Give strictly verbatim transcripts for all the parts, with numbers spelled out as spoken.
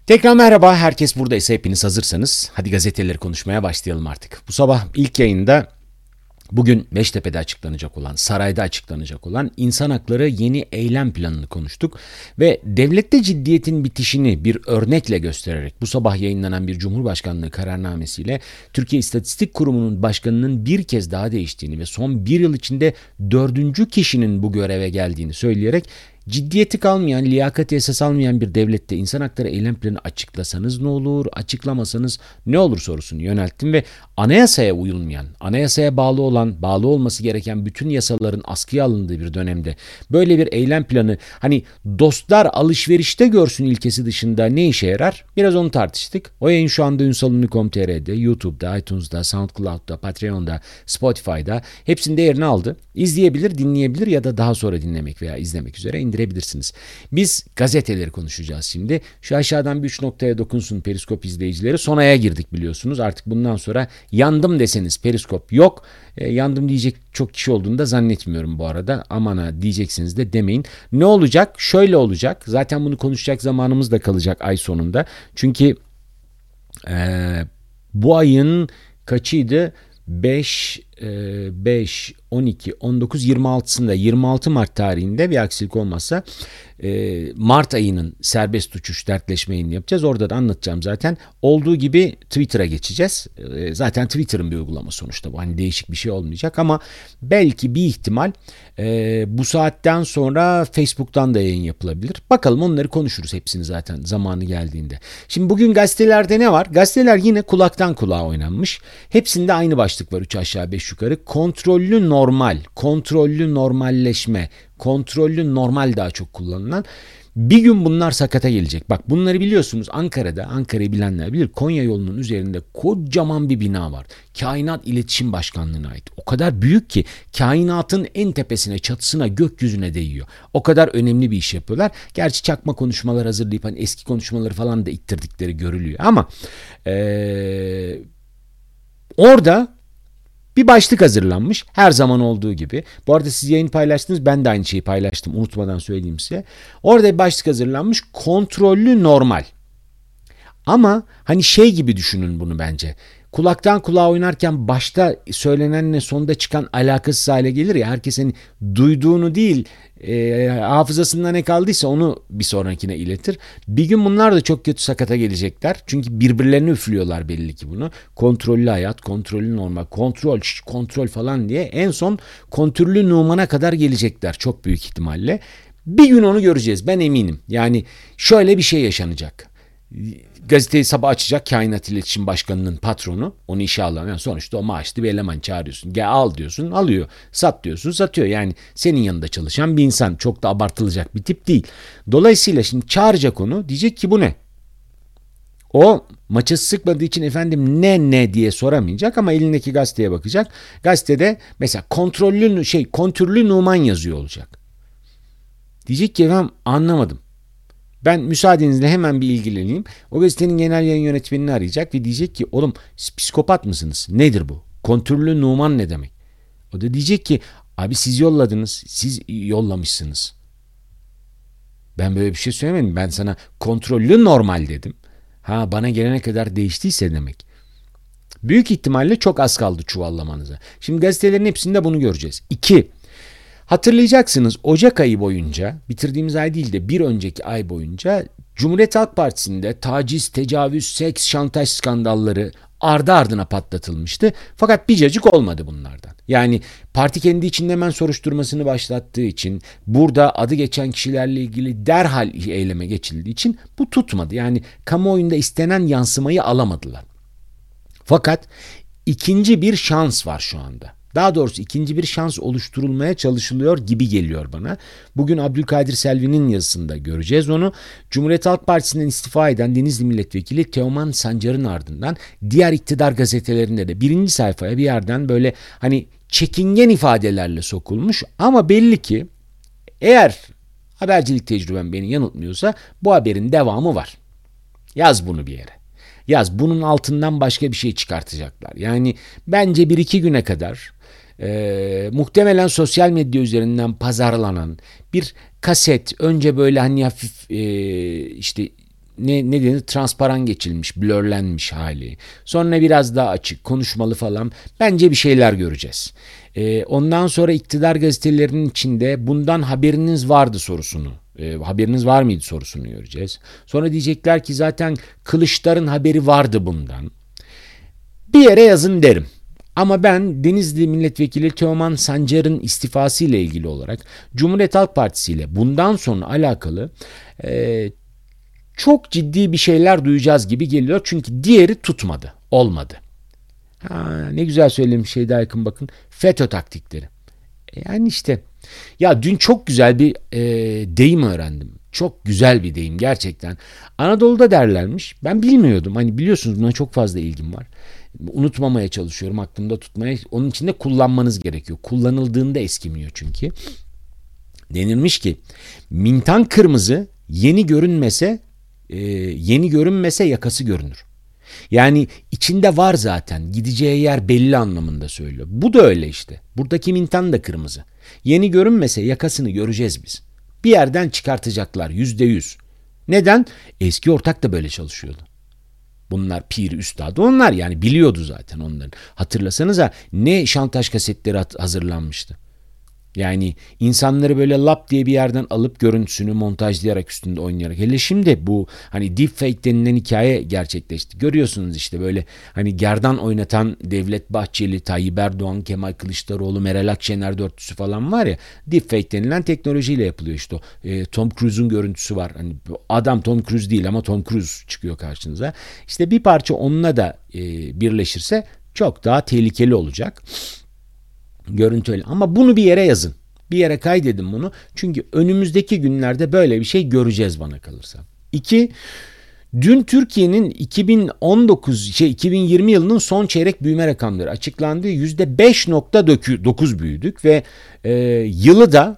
Tekrar merhaba, herkes buradaysa hepiniz hazırsanız hadi gazeteleri konuşmaya başlayalım artık. Bu sabah ilk yayında bugün Beştepe'de açıklanacak olan, sarayda açıklanacak olan insan hakları yeni eylem planını konuştuk. Ve devlette ciddiyetin bitişini bir örnekle göstererek bu sabah yayınlanan bir Cumhurbaşkanlığı kararnamesiyle Türkiye İstatistik Kurumu'nun başkanının bir kez daha değiştiğini ve son bir yıl içinde dördüncü kişinin bu göreve geldiğini söyleyerek ciddiyeti kalmayan, liyakati esas almayan bir devlette insan hakları eylem planı açıklasanız ne olur, açıklamasanız ne olur sorusunu yönelttim ve anayasaya uyulmayan, anayasaya bağlı olan, bağlı olması gereken bütün yasaların askıya alındığı bir dönemde böyle bir eylem planı hani dostlar alışverişte görsün ilkesi dışında ne işe yarar? Biraz onu tartıştık. O yayın şu anda ünsal ünlü nokta com nokta tr'de, YouTube'da, iTunes'da, SoundCloud'da, Patreon'da, Spotify'da hepsinde yerini aldı. İzleyebilir, dinleyebilir ya da daha sonra dinlemek veya izlemek üzere indirebilirsiniz. Biz gazeteleri konuşacağız şimdi. Şu aşağıdan bir üç noktaya dokunsun Periskop izleyicileri. Son aya girdik biliyorsunuz. Artık bundan sonra yandım deseniz Periskop yok. E, yandım diyecek çok kişi olduğunu da zannetmiyorum bu arada. Aman ha diyeceksiniz de demeyin. Ne olacak? Şöyle olacak. Zaten bunu konuşacak zamanımız da kalacak ay sonunda. Çünkü e, bu ayın kaçıydı? beş, beş, on iki, on dokuz, yirmi altısında yirmi altı Mart tarihinde bir aksilik olmazsa Mart ayının serbest uçuş dertleşmeyini yapacağız. Orada da anlatacağım zaten. Olduğu gibi Twitter'a geçeceğiz. Zaten Twitter'ın bir uygulama sonuçta bu. Hani değişik bir şey olmayacak ama belki bir ihtimal bu saatten sonra Facebook'tan da yayın yapılabilir. Bakalım onları konuşuruz hepsini zaten zamanı geldiğinde. Şimdi bugün gazetelerde ne var? Gazeteler yine kulaktan kulağa oynanmış. Hepsinde aynı başlık var. üç aşağı beş yukarı. Kontrollü normal, kontrollü normalleşme, kontrollü normal daha çok kullanılan. Bir gün bunlar sakata gelecek. Bak bunları biliyorsunuz Ankara'da, Ankara'yı bilenler bilir. Konya yolunun üzerinde kocaman bir bina var. Kainat İletişim Başkanlığı'na ait. O kadar büyük ki kainatın en tepesine, çatısına, gökyüzüne değiyor. O kadar önemli bir iş yapıyorlar. Gerçi çakma konuşmalar hazırlayıp hani eski konuşmaları falan da ittirdikleri görülüyor. Ama ee, orada bir başlık hazırlanmış her zaman olduğu gibi. Bu arada siz yayın paylaştınız, ben de aynı şeyi paylaştım, unutmadan söyleyeyim size. Orada bir başlık hazırlanmış, kontrollü normal. Ama hani şey gibi düşünün bunu bence. Kulaktan kulağa oynarken başta söylenenle sonda çıkan alakasız hale gelir ya. Herkesin duyduğunu değil e, hafızasında ne kaldıysa onu bir sonrakine iletir. Bir gün bunlar da çok kötü sakata gelecekler. Çünkü birbirlerini üflüyorlar belli ki bunu. Kontrollü hayat, kontrollü normal, kontrol, şş, kontrol falan diye en son kontrollü numana kadar gelecekler çok büyük ihtimalle. Bir gün onu göreceğiz, ben eminim. Yani şöyle bir şey yaşanacak. Gazeteyi sabah açacak Kainat İletişim Başkanı'nın patronu, onu işe alan, yani sonuçta o maaşlı bir eleman çağırıyorsun, gel al diyorsun, alıyor, sat diyorsun, satıyor. Yani senin yanında çalışan bir insan, çok da abartılacak bir tip değil. Dolayısıyla şimdi çağıracak onu, diyecek ki bu ne? O maçı sıkmadığı için efendim ne ne diye soramayacak ama elindeki gazeteye bakacak. Gazetede mesela kontrollü şey kontürlü Numan yazıyor olacak. Diyecek ki efendim anlamadım. Ben müsaadenizle hemen bir ilgileneyim. O gazetenin genel yayın yönetmenini arayacak ve diyecek ki oğlum siz psikopat mısınız? Nedir bu? Kontürlü Numan ne demek? O da diyecek ki abi siz yolladınız. Siz yollamışsınız. Ben böyle bir şey söylemedim. Ben sana kontrollü normal dedim. Ha bana gelene kadar değiştiyse demek. Büyük ihtimalle çok az kaldı çuvallamanıza. Şimdi gazetelerin hepsinde bunu göreceğiz. İki. Hatırlayacaksınız Ocak ayı boyunca, bitirdiğimiz ay değil de bir önceki ay boyunca Cumhuriyet Halk Partisi'nde taciz, tecavüz, seks, şantaj skandalları ardı ardına patlatılmıştı. Fakat bir cacık olmadı bunlardan. Yani parti kendi içinde hemen soruşturmasını başlattığı için, burada adı geçen kişilerle ilgili derhal eyleme geçildiği için bu tutmadı. Yani kamuoyunda istenen yansımayı alamadılar. Fakat ikinci bir şans var şu anda. Daha doğrusu ikinci bir şans oluşturulmaya çalışılıyor gibi geliyor bana. Bugün Abdülkadir Selvi'nin yazısında göreceğiz onu. Cumhuriyet Halk Partisi'nden istifa eden Denizli Milletvekili Teoman Sancar'ın ardından diğer iktidar gazetelerinde de birinci sayfaya bir yerden böyle hani çekingen ifadelerle sokulmuş. Ama belli ki eğer habercilik tecrübem beni yanıltmıyorsa bu haberin devamı var. Yaz bunu bir yere. Yaz bunun altından başka bir şey çıkartacaklar. Yani bence bir iki güne kadar e, muhtemelen sosyal medya üzerinden pazarlanan bir kaset, önce böyle hani hafif e, işte ne, ne denir, transparan geçilmiş, blurlenmiş hali. Sonra biraz daha açık, konuşmalı falan. Bence bir şeyler göreceğiz. Ee, ondan sonra iktidar gazetelerinin içinde bundan haberiniz vardı sorusunu, e, haberiniz var mıydı sorusunu göreceğiz. Sonra diyecekler ki zaten Kılıçdaroğlu'nun haberi vardı bundan. Bir yere yazın derim. Ama ben Denizli Milletvekili Teoman Sancar'ın istifası ile ilgili olarak Cumhuriyet Halk Partisi ile bundan sonra alakalı e, çok ciddi bir şeyler duyacağız gibi geliyor. Çünkü diğeri tutmadı, olmadı. Ha, ne güzel söylemiş Şeyda Yakın, bakın. FETÖ taktikleri. E yani işte ya dün çok güzel bir e, deyim öğrendim. Çok güzel bir deyim gerçekten. Anadolu'da derlermiş. Ben bilmiyordum. Hani biliyorsunuz buna çok fazla ilgim var. Unutmamaya çalışıyorum, aklımda tutmaya. Onun için de kullanmanız gerekiyor. Kullanıldığında eskimiyor çünkü. Denilmiş ki mintan kırmızı yeni görünmese e, yeni görünmese yakası görünür. Yani içinde var zaten, gideceği yer belli anlamında söylüyor. Bu da öyle işte. Buradaki mintan da kırmızı. Yeni görünmese yakasını göreceğiz biz. Bir yerden çıkartacaklar yüzde yüz. Neden? Eski ortak da böyle çalışıyordu. Bunlar pir üstadı onlar, yani biliyordu zaten onların. Hatırlasanıza ne şantaj kasetleri hazırlanmıştı. Yani insanları böyle lap diye bir yerden alıp görüntüsünü montajlayarak üstünde oynayarak. Hele şimdi bu hani deepfake denilen hikaye gerçekleşti. Görüyorsunuz işte böyle hani gerdan oynatan Devlet Bahçeli, Tayyip Erdoğan, Kemal Kılıçdaroğlu, Meral Akşener dörtlüsü falan var ya. Deepfake denilen teknolojiyle yapılıyor işte o. E, Tom Cruise'un görüntüsü var. Hani adam Tom Cruise değil ama Tom Cruise çıkıyor karşınıza. İşte bir parça onunla da e, birleşirse çok daha tehlikeli olacak. Görüntü öyle. Ama bunu bir yere yazın. Bir yere kaydedin bunu. Çünkü önümüzdeki günlerde böyle bir şey göreceğiz bana kalırsa. İki, dün Türkiye'nin iki bin on dokuz şey iki bin yirmi yılının son çeyrek büyüme rakamları açıklandı. yüzde beş nokta dokuz büyüdük ve e, yılı da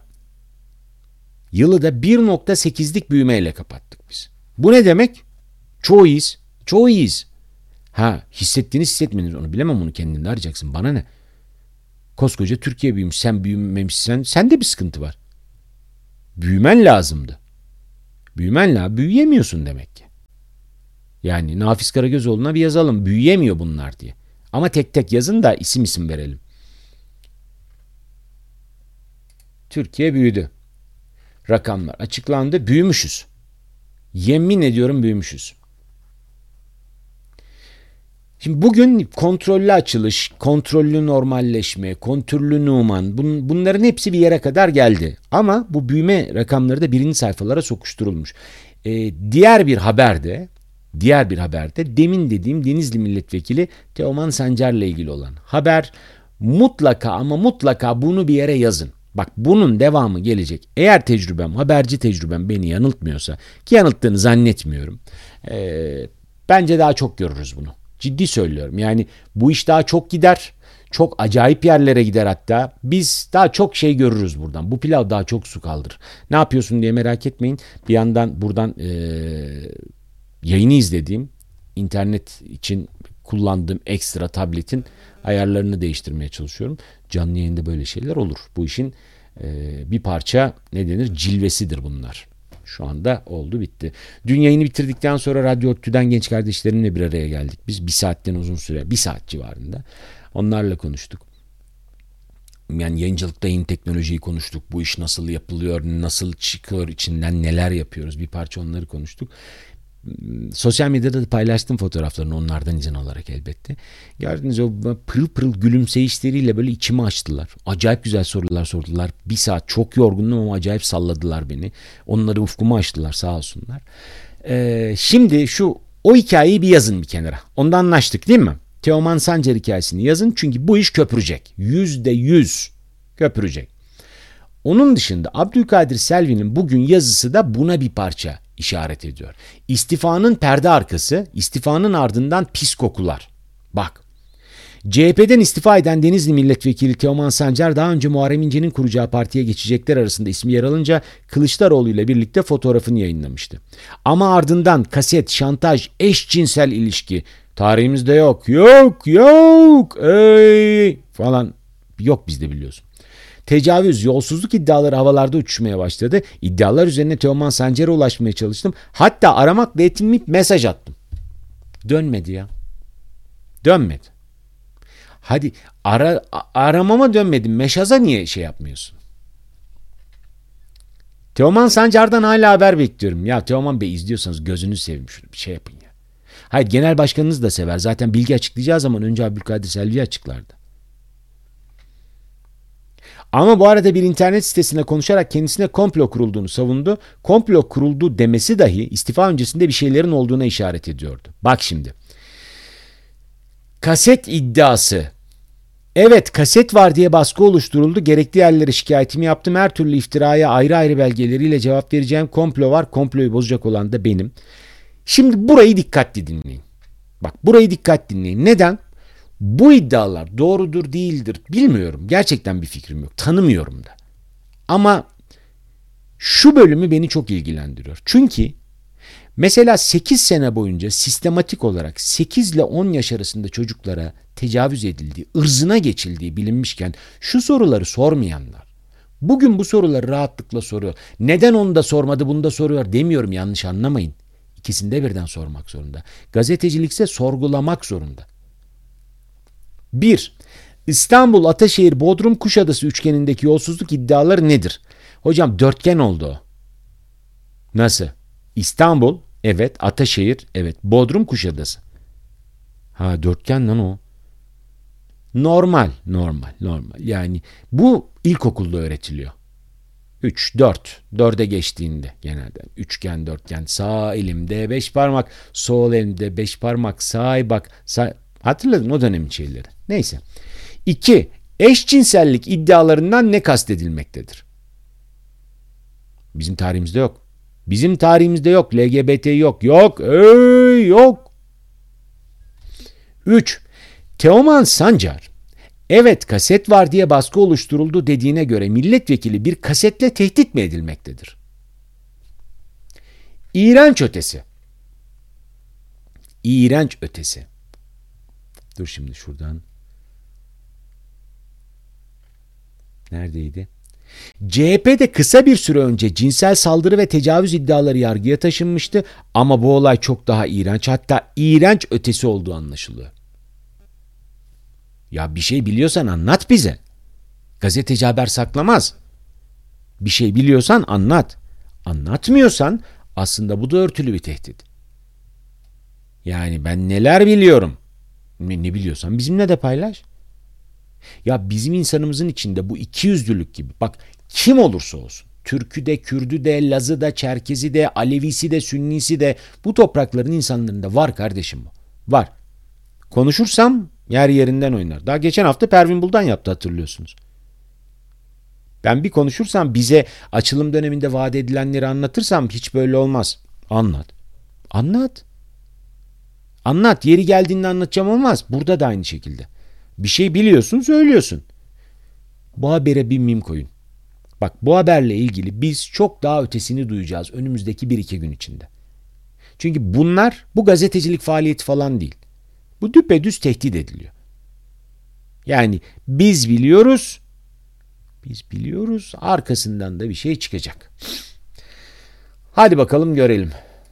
yılı da bir nokta sekizlik büyümeyle kapattık biz. Bu ne demek? Çoğu iyiyiz. Çoğu iyiyiz. Ha, hissettiğiniz hissetmediğiniz onu bilemem, onu kendinde arayacaksın. Bana ne? Koskoca Türkiye büyümüş, sen büyümemişsen sende bir sıkıntı var. Büyümen lazımdı. Büyümen lazım. Büyüyemiyorsun demek ki. Yani Nafiz Karagözoğlu'na bir yazalım. Büyüyemiyor bunlar diye. Ama tek tek yazın da isim isim verelim. Türkiye büyüdü. Rakamlar açıklandı. Büyümüşüz. Yemin ediyorum büyümüşüz. Şimdi bugün kontrollü açılış, kontrollü normalleşme, kontürlü Numan, bun, bunların hepsi bir yere kadar geldi. Ama bu büyüme rakamları da birinci sayfalara sokuşturulmuş. Ee, diğer bir haberde, diğer bir haberde demin dediğim Denizli Milletvekili Teoman Sancar'la ilgili olan haber, mutlaka ama mutlaka bunu bir yere yazın. Bak, bunun devamı gelecek. Eğer tecrübem, haberci tecrübem beni yanıltmıyorsa, ki yanılttığını zannetmiyorum, ee, bence daha çok görürüz bunu. Ciddi söylüyorum. Yani bu iş daha çok gider. Çok acayip yerlere gider hatta. Biz daha çok şey görürüz buradan. Bu pilav daha çok su kaldırır. Ne yapıyorsun diye merak etmeyin. Bir yandan buradan e, yayını izlediğim, internet için kullandığım ekstra tabletin ayarlarını değiştirmeye çalışıyorum. Canlı yayında böyle şeyler olur. Bu işin e, bir parça ne denir? Cilvesidir bunlar. Şu anda oldu, bitti. Dün yayını bitirdikten sonra Radyo ODTÜ'den genç kardeşlerimle bir araya geldik. Biz bir saatten uzun süre, bir saat civarında onlarla konuştuk. Yani yayıncılıkta yeni teknolojiyi konuştuk. Bu iş nasıl yapılıyor, nasıl çıkıyor içinden, neler yapıyoruz, bir parça onları konuştuk. Sosyal medyada da paylaştım fotoğraflarını, onlardan izin alarak elbette. Gördünüz, o pırıl pırıl gülümseyişleriyle böyle içimi açtılar. Acayip güzel sorular sordular. Bir saat çok yorgundum ama acayip salladılar beni. Onları ufkumu açtılar, sağ olsunlar. Ee, şimdi şu o hikayeyi bir yazın bir kenara. Ondan anlaştık değil mi? Teoman Sancar hikayesini yazın, çünkü bu iş köpürecek. Yüzde yüz köpürecek. Onun dışında Abdülkadir Selvi'nin bugün yazısı da buna bir parça işaret ediyor. İstifanın perde arkası, istifanın ardından pis kokular. Bak, C H P'den istifa eden Denizli Milletvekili Teoman Sancar daha önce Muharrem İnce'nin kuracağı partiye geçecekler arasında ismi yer alınca Kılıçdaroğlu ile birlikte fotoğrafını yayınlamıştı. Ama ardından kaset, şantaj, eşcinsel ilişki, tarihimizde yok, yok, yok, ey falan yok bizde, biliyorsun. Tecavüz, yolsuzluk iddiaları havalarda uçuşmaya başladı. İddialar üzerine Teoman Sancar'a ulaşmaya çalıştım. Hatta aramakla yetinmeyip mesaj attım. Dönmedi ya. Dönmedi. Hadi ara, aramama dönmedin. Meşaza niye şey yapmıyorsun? Teoman Sancar'dan hala haber bekliyorum. Ya Teoman Bey, izliyorsanız gözünüzü seveyim, şunu bir şey yapın ya. Hayır, genel başkanınız da sever. Zaten bilgi açıklayacağı zaman önce Abdülkadir Selvi açıklardı. Ama bu arada bir internet sitesine konuşarak kendisine komplo kurulduğunu savundu. Komplo kuruldu demesi dahi istifa öncesinde bir şeylerin olduğuna işaret ediyordu. Bak şimdi. Kaset iddiası. Evet, kaset var diye baskı oluşturuldu. Gerekli yerlere şikayetimi yaptım. Her türlü iftiraya ayrı ayrı belgeleriyle cevap vereceğim. Komplo var. Komployu bozacak olan da benim. Şimdi burayı dikkatli dinleyin. Bak, burayı dikkatli dinleyin. Neden? Bu iddialar doğrudur değildir bilmiyorum. Gerçekten bir fikrim yok. Tanımıyorum da. Ama şu bölümü beni çok ilgilendiriyor. Çünkü mesela sekiz sene boyunca sistematik olarak sekiz ile on yaş arasında çocuklara tecavüz edildiği, ırzına geçildiği bilinmişken şu soruları sormayanlar bugün bu soruları rahatlıkla soruyor. Neden onu da sormadı, bunu da soruyor demiyorum, yanlış anlamayın. İkisini de birden sormak zorunda. Gazetecilikse sorgulamak zorunda. bir. İstanbul, Ataşehir, Bodrum, Kuşadası üçgenindeki yolsuzluk iddiaları nedir? Hocam dörtgen oldu o. Nasıl? İstanbul, evet. Ataşehir, evet. Bodrum, Kuşadası. Ha, dörtgen lan o. Normal, normal, normal. Yani bu ilkokulda öğretiliyor. üç, dört. dörde geçtiğinde genelde. Üçgen, dörtgen. Sağ elimde beş parmak, sol elimde beş parmak, sağ bak. Sağ... Hatırladın o dönemin şeyleri. Neyse. iki. Eşcinsellik iddialarından ne kastedilmektedir? Bizim tarihimizde yok. Bizim tarihimizde yok. L G B T yok. Yok. Ey, yok. üç. Teoman Sancar, evet kaset var diye baskı oluşturuldu dediğine göre milletvekili bir kasetle tehdit mi edilmektedir? İğrenç ötesi. İğrenç ötesi. Dur şimdi şuradan. Neredeydi? C H P'de kısa bir süre önce cinsel saldırı ve tecavüz iddiaları yargıya taşınmıştı ama bu olay çok daha iğrenç, hatta iğrenç ötesi olduğu anlaşılıyor. Ya bir şey biliyorsan anlat bize. Gazeteci haber saklamaz. Bir şey biliyorsan anlat. Anlatmıyorsan aslında bu da örtülü bir tehdit. Yani ben neler biliyorum. Ne, ne biliyorsan bizimle de paylaş. Ya bizim insanımızın içinde bu ikiyüzlülük gibi. Bak, kim olursa olsun. Türk'ü de, Kürd'ü de, Laz'ı da, Çerkez'i de, Alevisi de, Sünnisi de, bu toprakların insanlarında var kardeşim bu. Var. Konuşursam yer yerinden oynar. Daha geçen hafta Pervin Buldan yaptı, hatırlıyorsunuz. Ben bir konuşursam, bize açılım döneminde vaat edilenleri anlatırsam hiç böyle olmaz. Anlat. Anlat. Anlat. Yeri geldiğinde anlatacağım olmaz. Burada da aynı şekilde. Bir şey biliyorsun, söylüyorsun. Bu habere bir mim koyun. Bak, bu haberle ilgili biz çok daha ötesini duyacağız önümüzdeki bir iki gün içinde. Çünkü bunlar bu gazetecilik faaliyeti falan değil. Bu düpedüz tehdit ediliyor. Yani biz biliyoruz, biz biliyoruz, arkasından da bir şey çıkacak. Hadi bakalım görelim.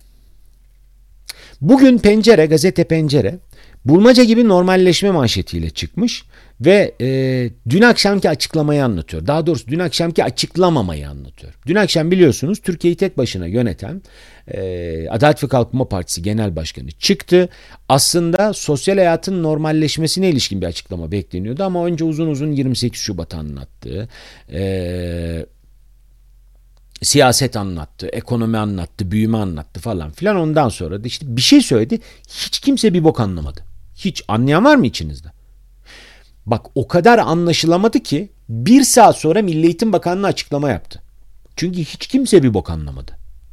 Bugün Pencere, gazete Pencere, bulmaca gibi normalleşme manşetiyle çıkmış ve e, dün akşamki açıklamayı anlatıyor. Daha doğrusu dün akşamki açıklamamayı anlatıyor. Dün akşam biliyorsunuz Türkiye'yi tek başına yöneten e, Adalet ve Kalkınma Partisi Genel Başkanı çıktı. Aslında sosyal hayatın normalleşmesine ilişkin bir açıklama bekleniyordu ama önce uzun uzun yirmi sekiz Şubat'ı anlattı. Eee Siyaset anlattı, ekonomi anlattı, büyüme anlattı falan filan. Ondan sonra da işte bir şey söyledi. Hiç kimse bir bok anlamadı. Hiç anlayan var mı içinizde? Bak, o kadar anlaşılamadı ki bir saat sonra Milli Eğitim Bakanlığı açıklama yaptı. Çünkü hiç kimse bir bok anlamadı.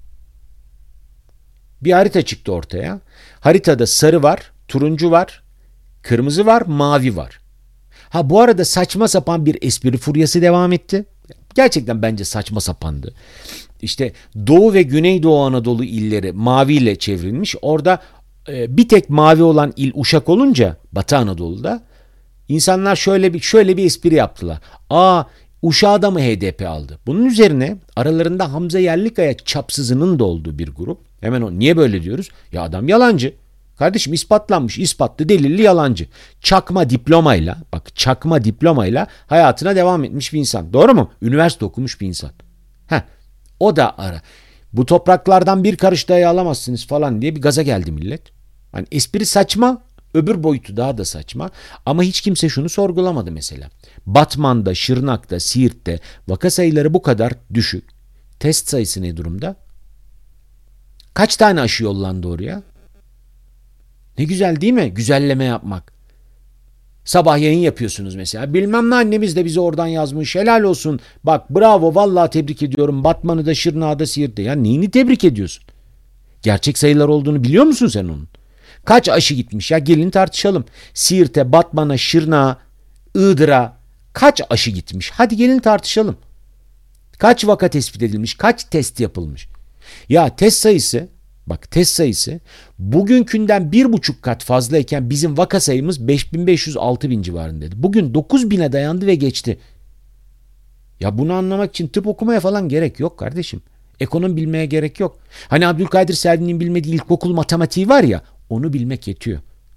Bir harita çıktı ortaya. Haritada sarı var, turuncu var, kırmızı var, mavi var. Ha, bu arada saçma sapan bir espri furyası devam etti. Gerçekten bence saçma sapandı. İşte Doğu ve Güneydoğu Anadolu illeri maviyle çevrilmiş. Orada e, bir tek mavi olan il Uşak olunca Batı Anadolu'da insanlar şöyle bir şöyle bir espri yaptılar. Aa, Uşağı'da mı H D P aldı? Bunun üzerine aralarında Hamza Yerlikaya çapsızının da olduğu bir grup. Hemen o niye böyle diyoruz? Ya adam yalancı. Kardeşim ispatlanmış, ispatlı, delilli yalancı. Çakma diplomayla, bak çakma diplomayla hayatına devam etmiş bir insan. Doğru mu? Üniversite okumuş bir insan. Heh, o da ara. Bu topraklardan bir karış dahi alamazsınız falan diye bir gaza geldi millet. Hani espri saçma, öbür boyutu daha da saçma. Ama hiç kimse şunu sorgulamadı mesela. Batman'da, Şırnak'ta, Siirt'te vaka sayıları bu kadar düşük. Test sayısı ne durumda? Kaç tane aşı yollandı oraya? Ne güzel değil mi? Güzelleme yapmak. Sabah yayın yapıyorsunuz mesela. Bilmem ne annemiz de bize oradan yazmış. Helal olsun. Bak bravo vallahi tebrik ediyorum. Batman'ı da Şırnak'ı da Siirt'te. Ya neyini tebrik ediyorsun? Gerçek sayılar olduğunu biliyor musun sen onun? Kaç aşı gitmiş ya gelin tartışalım. Siirt'e, Batman'a, Şırnak'a, Iğdır'a kaç aşı gitmiş? Hadi gelin tartışalım. Kaç vaka tespit edilmiş? Kaç test yapılmış? Ya test sayısı, bak test sayısı bugünkünden bir buçuk kat fazlayken bizim vaka sayımız beş bin beş yüz altı bin civarındaydı. Bugün dokuz bine dayandı ve geçti. Ya bunu anlamak için tıp okumaya falan gerek yok kardeşim. Ekonomi bilmeye gerek yok. Hani Abdülkadir Selvi'nin bilmediği ilkokul matematiği var ya, onu bilmek yetiyor.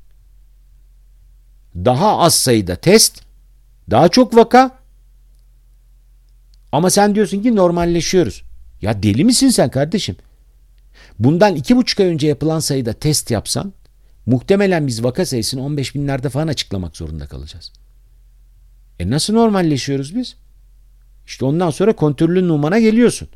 Daha az sayıda test, daha çok vaka. Ama sen diyorsun ki normalleşiyoruz. Ya deli misin sen kardeşim? Bundan iki buçuk ay önce yapılan sayıda test yapsan, muhtemelen biz vaka sayısını on beş binlerde falan açıklamak zorunda kalacağız. E nasıl normalleşiyoruz biz? İşte ondan sonra kontrollü numara geliyorsun.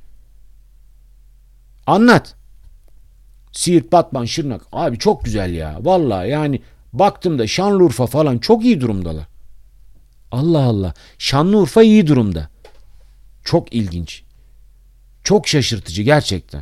Anlat. Siirt, Batman, Şırnak. Abi çok güzel ya. Vallahi yani baktım da Şanlıurfa falan çok iyi durumdalar. Allah Allah. Şanlıurfa iyi durumda. Çok ilginç. Çok şaşırtıcı gerçekten.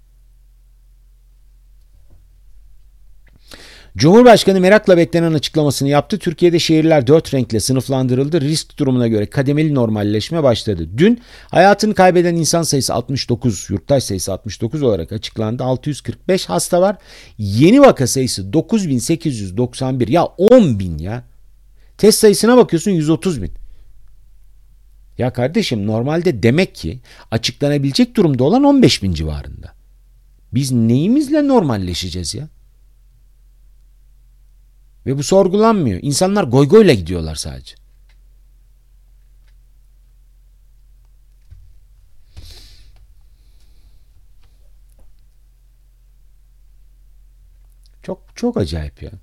Cumhurbaşkanı merakla beklenen açıklamasını yaptı. Türkiye'de şehirler dört renkle sınıflandırıldı. Risk durumuna göre kademeli normalleşme başladı. Dün hayatını kaybeden insan sayısı altmış dokuz, yurttaş sayısı altmış dokuz olarak açıklandı. altı yüz kırk beş hasta var. Yeni vaka sayısı dokuz bin sekiz yüz doksan bir. Ya on bin ya. Test sayısına bakıyorsun yüz otuz bin. Ya kardeşim normalde demek ki açıklanabilecek durumda olan on beş bin civarında. Biz neyimizle normalleşeceğiz ya? Ve bu sorgulanmıyor. İnsanlar goygoyla gidiyorlar sadece. Çok çok acayip ya.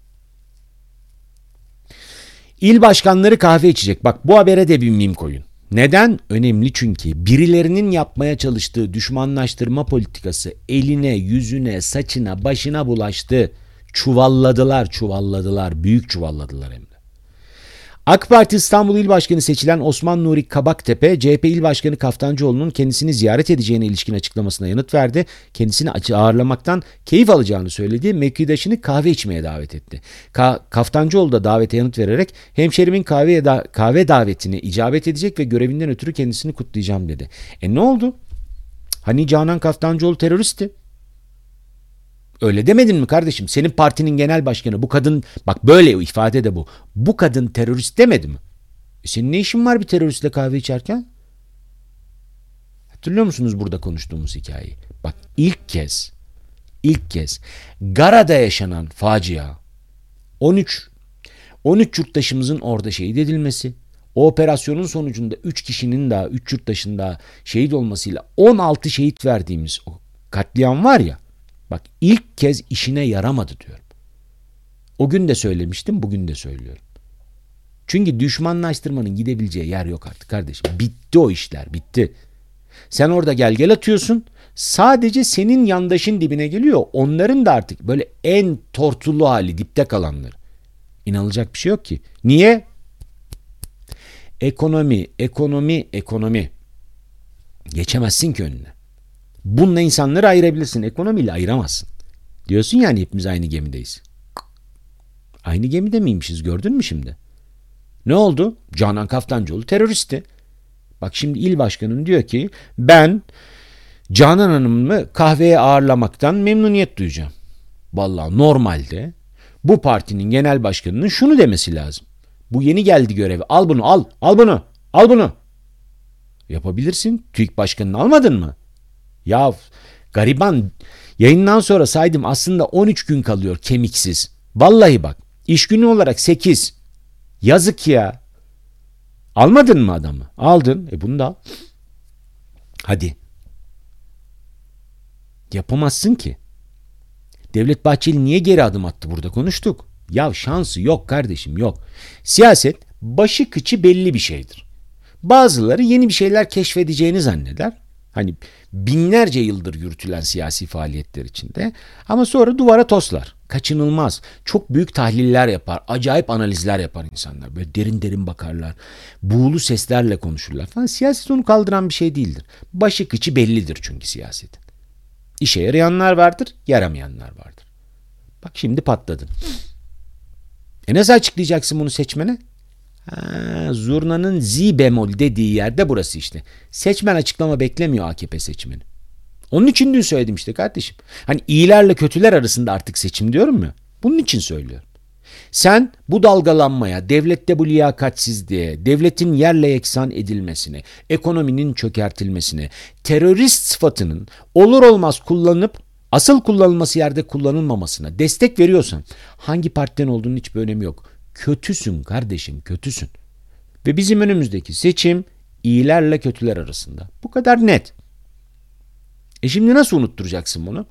İl başkanları kahve içecek. Bak bu habere de bir mim koyun. Neden? Önemli çünkü birilerinin yapmaya çalıştığı düşmanlaştırma politikası eline, yüzüne, saçına, başına bulaştı. Çuvalladılar, çuvalladılar, büyük çuvalladılar hem de. AK Parti İstanbul İl Başkanı seçilen Osman Nuri Kabaktepe, C H P İl Başkanı Kaftancıoğlu'nun kendisini ziyaret edeceğine ilişkin açıklamasına yanıt verdi. Kendisini ağırlamaktan keyif alacağını söyledi. Mevkidaşını kahve içmeye davet etti. Ka- Kaftancıoğlu da davete yanıt vererek hemşerimin kahveye da- kahve davetine icabet edecek ve görevinden ötürü kendisini kutlayacağım dedi. E ne oldu? Hani Canan Kaftancıoğlu teröristti. Öyle demedin mi kardeşim? Senin partinin genel başkanı bu kadın, bak böyle ifade de bu. Bu kadın terörist demedi mi? E senin ne işin var bir teröristle kahve içerken? Hatırlıyor musunuz burada konuştuğumuz hikayeyi? Bak ilk kez, ilk kez Gara'da yaşanan facia, on üç on üç yurttaşımızın orada şehit edilmesi, o operasyonun sonucunda üç kişinin daha, üç yurttaşın daha şehit olmasıyla on altı şehit verdiğimiz o katliam var ya, bak ilk kez işine yaramadı diyorum. O gün de söylemiştim, bugün de söylüyorum. Çünkü düşmanlaştırmanın gidebileceği yer yok artık kardeşim. Bitti o işler, bitti. Sen orada gel gel atıyorsun. Sadece senin yandaşın dibine geliyor. Onların da artık böyle en tortullu hali, dipte kalanları. İnanılacak bir şey yok ki. Niye? Ekonomi, ekonomi, ekonomi. Geçemezsin ki önüne. Bununla insanları ayırabilirsin. Ekonomiyle ayıramazsın. Diyorsun yani hepimiz aynı gemideyiz. Aynı gemide miymişiz gördün mü şimdi? Ne oldu? Canan Kaftancıoğlu teröristti. Bak şimdi il başkanım diyor ki ben Canan Hanım'ı kahveye ağırlamaktan memnuniyet duyacağım. Vallahi normalde bu partinin genel başkanının şunu demesi lazım. Bu yeni geldi göreve. Al bunu al. Al bunu. Al bunu. Yapabilirsin. TÜİK başkanını almadın mı? Ya gariban, yayından sonra saydım, aslında on üç gün kalıyor kemiksiz. Vallahi bak, iş günü olarak sekiz. Yazık ya. Almadın mı adamı? Aldın. E bunu da al. Hadi. Yapamazsın ki. Devlet Bahçeli niye geri adım attı, burada konuştuk. Ya şansı yok kardeşim, yok. Siyaset başı kıçı belli bir şeydir. Bazıları yeni bir şeyler keşfedeceğini zanneder. Hani binlerce yıldır yürütülen siyasi faaliyetler içinde. Ama sonra duvara toslar. Kaçınılmaz. Çok büyük tahliller yapar. Acayip analizler yapar insanlar. Böyle derin derin bakarlar. Buğulu seslerle konuşurlar falan. Siyaset onu kaldıran bir şey değildir. Başı kıçı bellidir çünkü siyasetin. İşe yarayanlar vardır, yaramayanlar vardır. Bak şimdi patladın. E nasıl açıklayacaksın bunu seçmene? Ha, zurnanın zi bemol dediği yerde burası işte. Seçmen açıklama beklemiyor, A K P seçmeni. Onun için dün söyledim işte kardeşim. Hani iyilerle kötüler arasında artık seçim diyorum ya. Bunun için söylüyorum. Sen bu dalgalanmaya, devlette bu liyakatsizliğe, devletin yerle yeksan edilmesine, ekonominin çökertilmesine, terörist sıfatının olur olmaz kullanıp asıl kullanılması yerde kullanılmamasına destek veriyorsan, hangi partiden olduğunun hiçbir önemi yok. Kötüsün kardeşim, kötüsün. Ve bizim önümüzdeki seçim iyilerle kötüler arasında. Bu kadar net. E şimdi nasıl unutturacaksın bunu?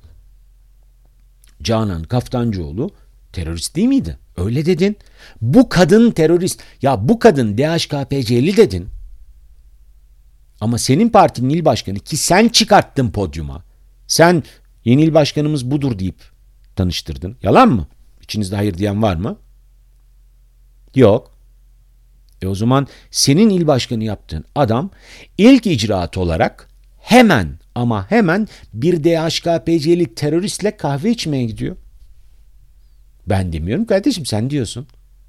Canan Kaftancıoğlu terörist değil miydi? Öyle dedin. Bu kadın terörist. Ya bu kadın D H K P C'li dedin. Ama senin partinin il başkanı, ki sen çıkarttın podyuma. Sen yeni il başkanımız budur deyip tanıştırdın. Yalan mı? İçinizde hayır diyen var mı? Yok. E o zaman senin il başkanı yaptığın adam ilk icraat olarak hemen ama hemen bir D H K P C'li teröristle kahve içmeye gidiyor. Ben demiyorum kardeşim, sen diyorsun.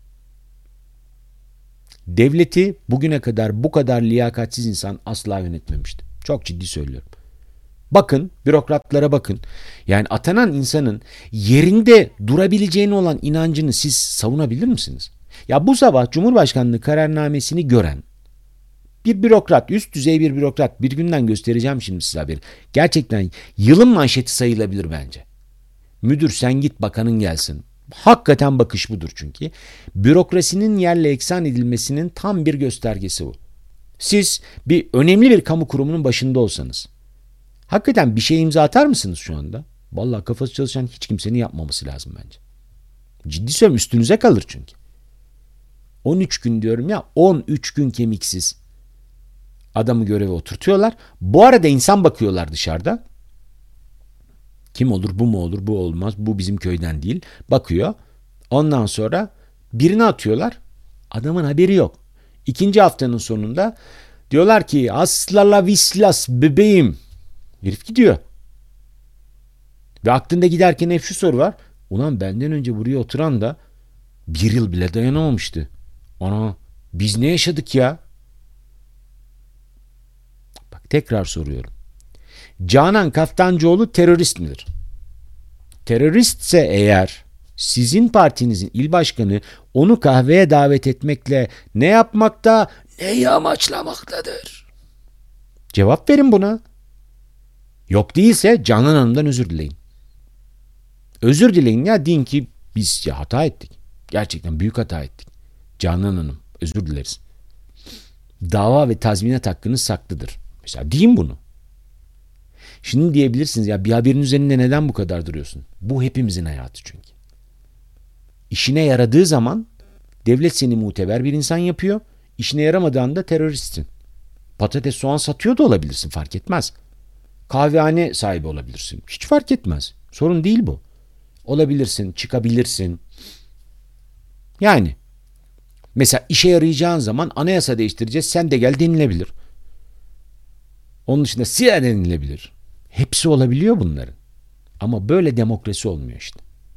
Devleti bugüne kadar bu kadar liyakatsiz insan asla yönetmemişti. Çok ciddi söylüyorum. Bakın, bürokratlara bakın. Yani atanan insanın yerinde durabileceğine olan inancını siz savunabilir misiniz? Ya bu sabah Cumhurbaşkanlığı kararnamesini gören bir bürokrat, üst düzey bir bürokrat, bir günden göstereceğim şimdi size haberi. Gerçekten yılın manşeti sayılabilir bence. Müdür sen git, bakanın gelsin. Hakikaten bakış budur çünkü. Bürokrasinin yerle eksan edilmesinin tam bir göstergesi bu. Siz bir önemli bir kamu kurumunun başında olsanız, hakikaten bir şey imza atar mısınız şu anda? Vallahi kafası çalışan hiç kimsenin yapmaması lazım bence. Ciddi söylüyorum, üstünüze kalır çünkü. on üç gün diyorum ya, on üç gün kemiksiz. Adamı göreve oturtuyorlar. Bu arada insan bakıyorlar dışarıda. Kim olur, bu mu olur, bu olmaz, bu bizim köyden değil. Bakıyor. Ondan sonra birini atıyorlar. Adamın haberi yok. İkinci haftanın sonunda diyorlar ki hasta la vislas bebeğim. Herif gidiyor. Ve aklında giderken hep şu soru var. Ulan benden önce buraya oturan da bir yıl bile dayanamamıştı. Ana biz ne yaşadık ya? Bak tekrar soruyorum. Canan Kaftancıoğlu terörist midir? Teröristse eğer sizin partinizin il başkanı onu kahveye davet etmekle ne yapmakta, neyi amaçlamaktadır? Cevap verin buna. Yok değilse Canan Hanım'dan özür dileyin. Özür dileyin ya, deyin ki biz ya hata ettik. Gerçekten büyük hata ettik. Canan Hanım özür dileriz. Dava ve tazminat hakkınız saklıdır. Mesela deyin bunu. Şimdi diyebilirsiniz ya bir haberin üzerinde neden bu kadar duruyorsun? Bu hepimizin hayatı çünkü. İşine yaradığı zaman devlet seni muteber bir insan yapıyor. İşine yaramadığı anda teröristsin. Patates soğan satıyor da olabilirsin, fark etmez. Kahvehane sahibi olabilirsin. Hiç fark etmez. Sorun değil bu. Olabilirsin, çıkabilirsin. Yani mesela işe yarayacağın zaman anayasa değiştireceğiz, sen de gel denilebilir. Onun dışında siya denilebilir. Hepsi olabiliyor bunların. Ama böyle demokrasi olmuyor işte.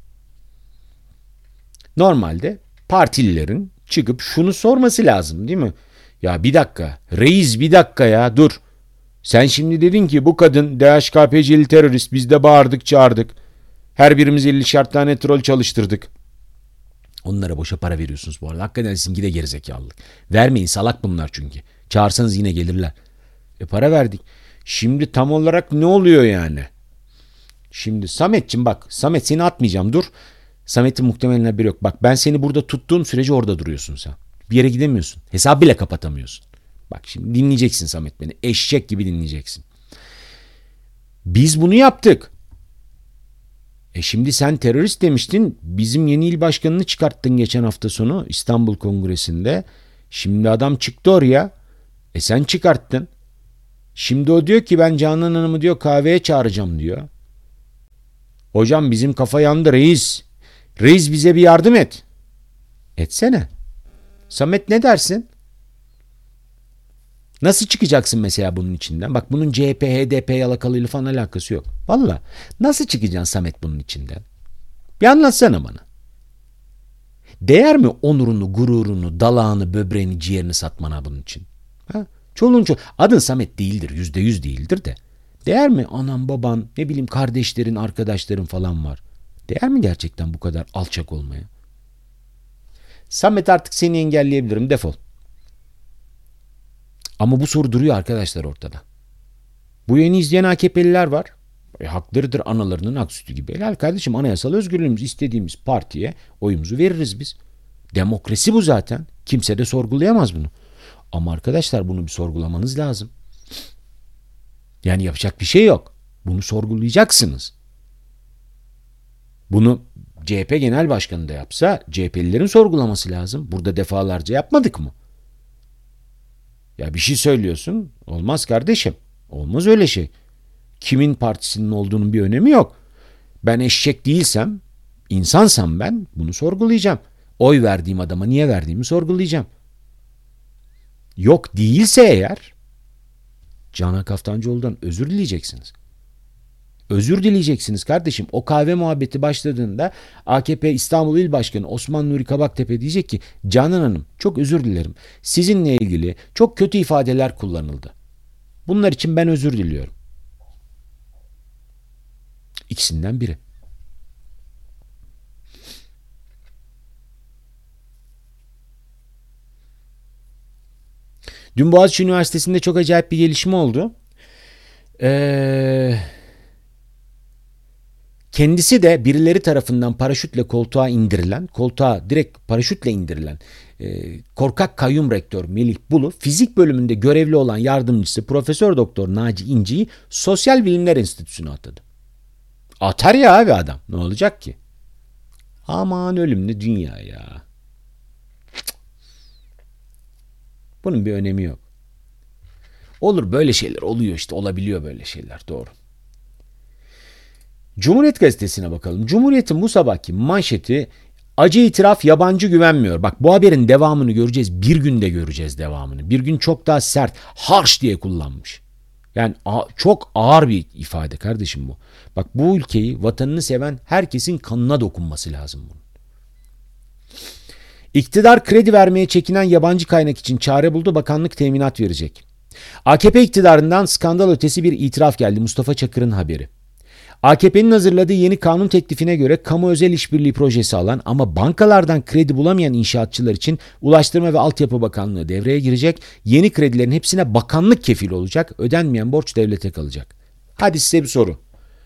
Normalde partililerin çıkıp şunu sorması lazım değil mi? Ya bir dakika reis, bir dakika ya dur. Sen şimdi dedin ki bu kadın D H K P C'li terörist, biz de bağırdık çağırdık. Her birimiz ellişer tane troll çalıştırdık. Onlara boşa para veriyorsunuz bu arada. Hakikaten sizinki de gerizekalılık. Vermeyin, salak bunlar çünkü. Çağırsanız yine gelirler. E para verdik. Şimdi tam olarak ne oluyor yani? Şimdi Samet'cim bak, Samet seni atmayacağım, dur. Samet'in muhtemelen haberi yok. Bak ben seni burada tuttuğum sürece orada duruyorsun sen. Bir yere gidemiyorsun. Hesabı bile kapatamıyorsun. Bak şimdi dinleyeceksin Samet beni. Eşek gibi dinleyeceksin. Biz bunu yaptık. E şimdi sen terörist demiştin. Bizim yeni il başkanını çıkarttın geçen hafta sonu İstanbul Kongresi'nde. Şimdi adam çıktı oraya. E sen çıkarttın. Şimdi o diyor ki ben Canan Hanım'ı diyor kahveye çağıracağım diyor. Hocam bizim kafa yandı reis. Reis bize bir yardım et. Etsene. Samet ne dersin? Nasıl çıkacaksın mesela bunun içinden? Bak bunun C H P, H D P yalakalıyla falan alakası yok. Valla nasıl çıkacaksın Samet bunun içinden? Bir anlatsana bana. Değer mi onurunu, gururunu, dalağını, böbreğini, ciğerini satmana bunun için? Ha? Çoluğun çoluğun. Adın Samet değildir, yüzde yüz değildir de. Değer mi anan, baban, ne bileyim kardeşlerin, arkadaşların falan var. Değer mi gerçekten bu kadar alçak olmaya? Samet artık seni engelleyebilirim, defol. Ama bu soru duruyor arkadaşlar ortada. Bu yayını izleyen A K P'liler var. E, haklarıdır analarının ak sütü gibi. Helal kardeşim, anayasal özgürlüğümüz, istediğimiz partiye oyumuzu veririz biz. Demokrasi bu zaten. Kimse de sorgulayamaz bunu. Ama arkadaşlar bunu bir sorgulamanız lazım. Yani yapacak bir şey yok. Bunu sorgulayacaksınız. Bunu C H P Genel Başkanı da yapsa C H P'lilerin sorgulaması lazım. Burada defalarca yapmadık mı? Ya bir şey söylüyorsun. Olmaz kardeşim. Olmaz öyle şey. Kimin partisinin olduğunun bir önemi yok. Ben eşek değilsem, insansam ben bunu sorgulayacağım. Oy verdiğim adama niye verdiğimi sorgulayacağım. Yok değilse eğer Canan Kaftancıoğlu'dan özür dileyeceksiniz. Özür dileyeceksiniz kardeşim. O kahve muhabbeti başladığında A K P İstanbul İl Başkanı Osman Nuri Kabaktepe diyecek ki Canan Hanım çok özür dilerim. Sizinle ilgili çok kötü ifadeler kullanıldı. Bunlar için ben özür diliyorum. İkisinden biri. Dün Boğaziçi Üniversitesi'nde çok acayip bir gelişme oldu. Eee... Kendisi de birileri tarafından paraşütle koltuğa indirilen, koltuğa direkt paraşütle indirilen e, korkak kayyum rektör Melih Bulu, fizik bölümünde görevli olan yardımcısı Profesör Doktor Naci İnci'yi Sosyal Bilimler Enstitüsü'ne atadı. Atar ya abi adam. Ne olacak ki? Aman ölümlü dünya ya. Bunun bir önemi yok. Olur böyle şeyler oluyor işte. Olabiliyor böyle şeyler. Doğru. Cumhuriyet Gazetesi'ne bakalım. Cumhuriyet'in bu sabahki manşeti acı itiraf yabancı güvenmiyor. Bak bu haberin devamını göreceğiz. Bir günde göreceğiz devamını. Bir gün çok daha sert, harş diye kullanmış. Yani çok ağır bir ifade kardeşim bu. Bak bu ülkeyi, vatanını seven herkesin kanına dokunması lazım bunun. İktidar kredi vermeye çekinen yabancı kaynak için çare buldu. Bakanlık teminat verecek. A K P iktidarından skandal ötesi bir itiraf geldi. Mustafa Çakır'ın haberi. A K P'nin hazırladığı yeni kanun teklifine göre kamu özel işbirliği projesi alan ama bankalardan kredi bulamayan inşaatçılar için Ulaştırma ve Altyapı Bakanlığı devreye girecek. Yeni kredilerin hepsine bakanlık kefil olacak. Ödenmeyen borç devlete kalacak. Hadi size bir soru.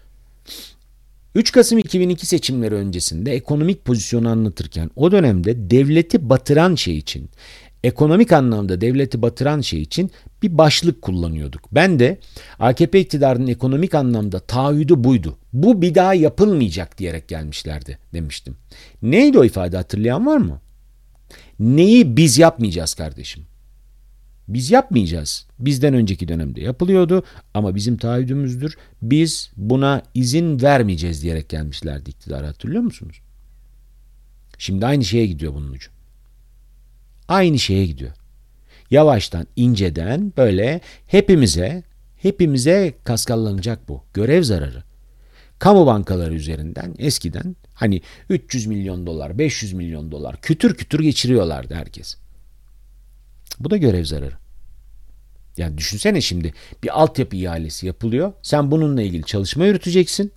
üç Kasım iki bin iki seçimleri öncesinde ekonomik pozisyonu anlatırken o dönemde devleti batıran şey için, ekonomik anlamda devleti batıran şey için bir başlık kullanıyorduk. Ben de A K P iktidarının ekonomik anlamda taahhüdü buydu. Bu bir daha yapılmayacak diyerek gelmişlerdi demiştim. Neydi o ifade, hatırlayan var mı? Neyi biz yapmayacağız kardeşim? Biz yapmayacağız. Bizden önceki dönemde yapılıyordu ama bizim taahhüdümüzdür. Biz buna izin vermeyeceğiz diyerek gelmişlerdi iktidara, hatırlıyor musunuz? Şimdi aynı şeye gidiyor bunun ucu. Aynı şeye gidiyor. Yavaştan, inceden böyle hepimize, hepimize kaskallanacak bu. Görev zararı. Kamu bankaları üzerinden eskiden hani üç yüz milyon dolar, beş yüz milyon dolar kütür kütür geçiriyorlardı herkes. Bu da görev zararı. Yani düşünsene şimdi bir altyapı ihalesi yapılıyor. Sen bununla ilgili çalışma yürüteceksin.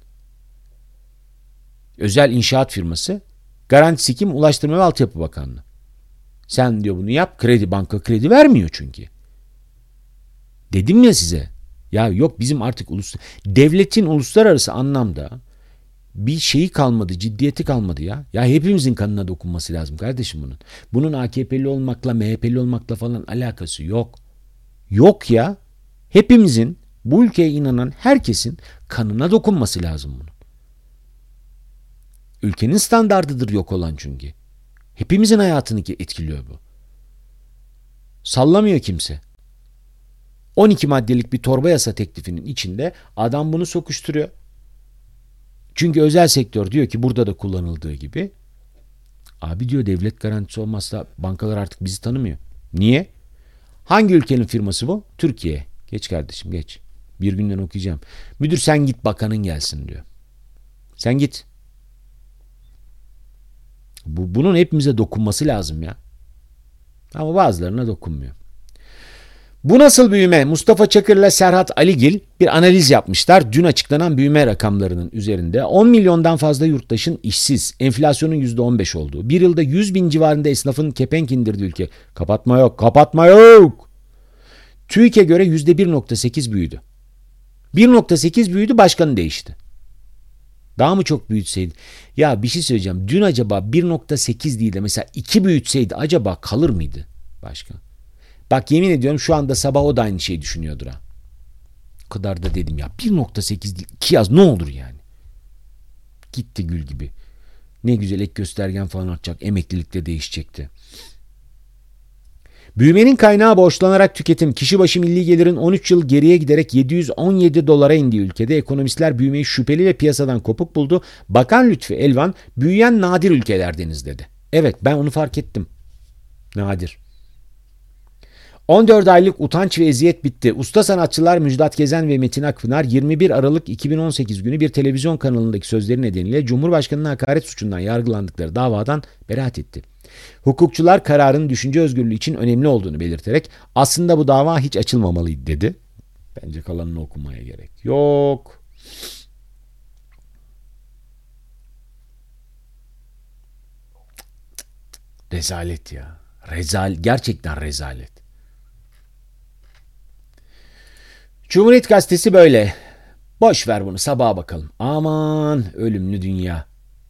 Özel inşaat firması. Garantisi kim? Ulaştırma ve Altyapı Bakanlığı. Sen diyor bunu yap. Kredi banka kredi vermiyor çünkü. Dedim ya size. Ya yok bizim artık ulus devletin uluslararası anlamda bir şeyi kalmadı, ciddiyeti kalmadı ya. Ya hepimizin kanına dokunması lazım kardeşim bunun. Bunun A K P'li olmakla, M H P'li olmakla falan alakası yok. Yok ya. Hepimizin, bu ülkeye inanan herkesin kanına dokunması lazım bunun. Ülkenin standardıdır yok olan çünkü. Hepimizin hayatını etkiliyor bu. Sallamıyor kimse. on iki maddelik bir torba yasa teklifinin içinde adam bunu sokuşturuyor. Çünkü özel sektör diyor ki burada da kullanıldığı gibi. Abi diyor devlet garantisi olmazsa bankalar artık bizi tanımıyor. Niye? Hangi ülkenin firması bu? Türkiye. Geç kardeşim geç. Bir günden okuyacağım. Müdür sen git bakanın gelsin diyor. Sen git. Bu, bunun hepimize dokunması lazım ya. Ama bazılarına dokunmuyor. Bu nasıl büyüme? Mustafa Çakır'la Serhat Aligil bir analiz yapmışlar. Dün açıklanan büyüme rakamlarının üzerinde on milyondan fazla yurttaşın işsiz, enflasyonun yüzde on beş olduğu, bir yılda yüz bin civarında esnafın kepenk indirdiği ülke. Kapatma yok, kapatma yok. TÜİK'e göre yüzde bir nokta sekiz büyüdü. bir nokta sekiz büyüdü, başkanı değişti. Daha mı çok büyütseydi? Ya bir şey söyleyeceğim. Dün acaba bir nokta sekiz değil de mesela iki büyütseydi acaba kalır mıydı başkan? Bak yemin ediyorum şu anda sabah o da aynı şeyi düşünüyordur ha. O kadar da dedim ya bir nokta sekiz değil iki yaz ne olur yani. Gitti gül gibi. Ne güzel ek göstergen falan artacak. Emeklilikte değişecekti. Büyümenin kaynağı borçlanarak tüketim. Kişi başı milli gelirin on üç yıl geriye giderek yedi yüz on yedi dolara indiği ülkede ekonomistler büyümeyi şüpheli ve piyasadan kopuk buldu. Bakan Lütfi Elvan büyüyen nadir ülkelerdeniz dedi. Evet ben onu fark ettim. Nadir. on dört aylık utanç ve eziyet bitti. Usta sanatçılar Müjdat Gezen ve Metin Akpınar yirmi bir Aralık iki bin on sekiz günü bir televizyon kanalındaki sözleri nedeniyle Cumhurbaşkanı'na hakaret suçundan yargılandıkları davadan beraat etti. Hukukçular kararın düşünce özgürlüğü için önemli olduğunu belirterek aslında bu dava hiç açılmamalıydı dedi. Bence kalanını okumaya gerek yok. Rezalet ya. Rezal, gerçekten rezalet. Cumhuriyet Gazetesi böyle. Boş ver bunu sabaha bakalım. Aman ölümlü dünya.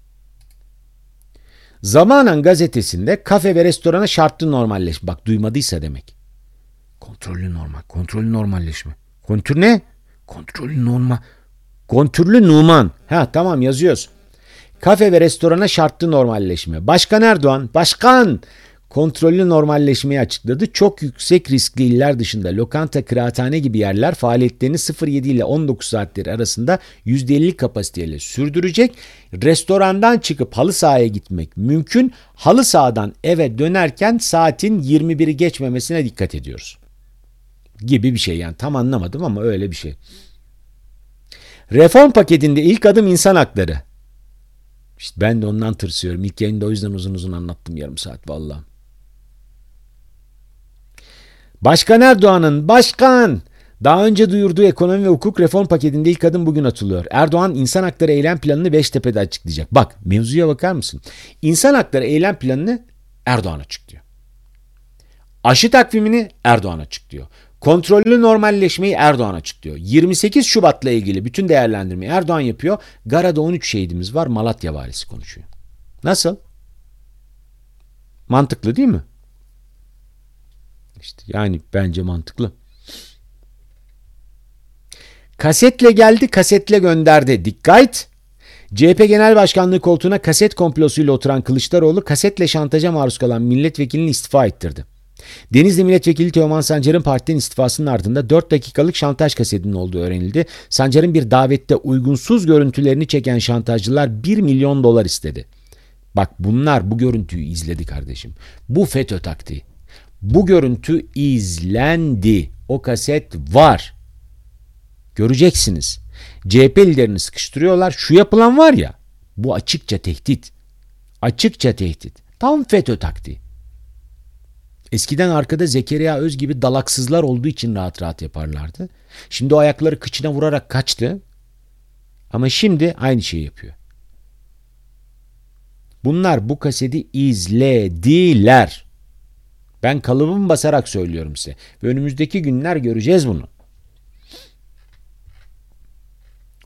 Zamanen gazetesinde kafe ve restorana şartlı normalleşme. Bak duymadıysa demek. Kontrollü normal. Kontrollü normalleşme. Kontür ne? Kontrollü normal. Kontürlü Numan. Ha tamam yazıyoruz. Kafe ve restorana şartlı normalleşme. Başkan Erdoğan, başkan kontrollü normalleşmeyi açıkladı. Çok yüksek riskli iller dışında lokanta, kıraathane gibi yerler faaliyetlerini sıfır yedi ile on dokuz saatleri arasında yüzde elli kapasiteyle sürdürecek. Restorandan çıkıp halı sahaya gitmek mümkün. Halı sahadan eve dönerken saatin yirmi biri geçmemesine dikkat ediyoruz. Gibi bir şey yani tam anlamadım ama öyle bir şey. Reform paketinde ilk adım insan hakları. İşte ben de ondan tırsıyorum. İlk yayında o yüzden uzun uzun anlattım yarım saat vallahi. Başkan Erdoğan'ın başkan daha önce duyurduğu ekonomi ve hukuk reform paketinde ilk adım bugün atılıyor. Erdoğan insan hakları eylem planını Beştepe'de açıklayacak. Bak mevzuya bakar mısın? İnsan hakları eylem planını Erdoğan açıklıyor. Aşı takvimini Erdoğan açıklıyor. Kontrollü normalleşmeyi Erdoğan açıklıyor. yirmi sekiz Şubat'la ilgili bütün değerlendirmeyi Erdoğan yapıyor. Gara'da on üç şehidimiz var. Malatya valisi konuşuyor. Nasıl? Mantıklı değil mi? İşte yani bence mantıklı. Kasetle geldi, kasetle gönderdi. Dikkat! C H P Genel Başkanlığı koltuğuna kaset komplosuyla oturan Kılıçdaroğlu kasetle şantaja maruz kalan milletvekilini istifa ettirdi. Denizli Milletvekili Teoman Sancar'ın partiden istifasının ardında dört dakikalık şantaj kasetinin olduğu öğrenildi. Sancar'ın bir davette uygunsuz görüntülerini çeken şantajcılar bir milyon dolar istedi. Bak bunlar bu görüntüyü izledi kardeşim. Bu FETÖ taktiği. Bu görüntü izlendi. O kaset var. Göreceksiniz. C H P liderini sıkıştırıyorlar. Şu yapılan var ya. Bu açıkça tehdit. Açıkça tehdit. Tam FETÖ taktiği. Eskiden arkada Zekeriya Öz gibi dalaksızlar olduğu için rahat rahat yaparlardı. Şimdi o ayakları kıçına vurarak kaçtı. Ama şimdi aynı şeyi yapıyor. Bunlar bu kaseti izlediler. Ben kalıbımı basarak söylüyorum size. Ve önümüzdeki günler göreceğiz bunu.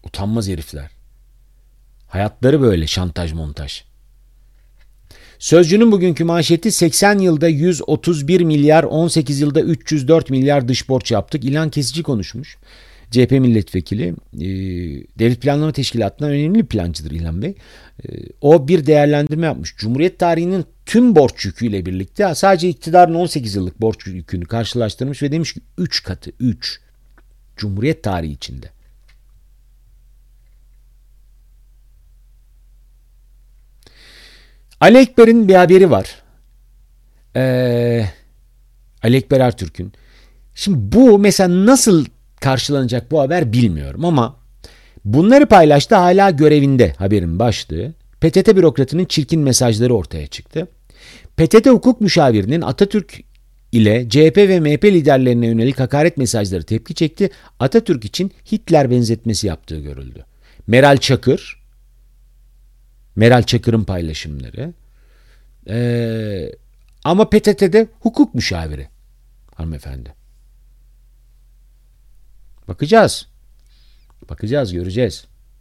Utanmaz herifler. Hayatları böyle şantaj montaj. Sözcü'nün bugünkü manşeti seksen yılda yüz otuz bir milyar, on sekiz yılda üç yüz dört milyar dış borç yaptık. İlhan Kesici konuşmuş. C H P milletvekili. E, Devlet Planlama Teşkilatı'ndan önemli bir plancıdır İlhan Bey. E, o bir değerlendirme yapmış. Cumhuriyet tarihinin tüm borç yüküyle birlikte sadece iktidarın on sekiz yıllık borç yükünü karşılaştırmış ve demiş ki üç katı, üç. Cumhuriyet tarihi içinde. Ali Ekber'in bir haberi var. Ee, Ali Ekber Ertürk'ün. Şimdi bu mesela nasıl karşılanacak bu haber bilmiyorum ama bunları paylaştı, hala görevinde haberin başlığı. P T T bürokratının çirkin mesajları ortaya çıktı. P T T hukuk müşavirinin Atatürk ile C H P ve M H P liderlerine yönelik hakaret mesajları tepki çekti. Atatürk için Hitler benzetmesi yaptığı görüldü. Meral Çakır, Meral Çakır'ın paylaşımları. Ee, ama P T T'de hukuk müşaviri hanımefendi. Bakacağız. Bakacağız, göreceğiz.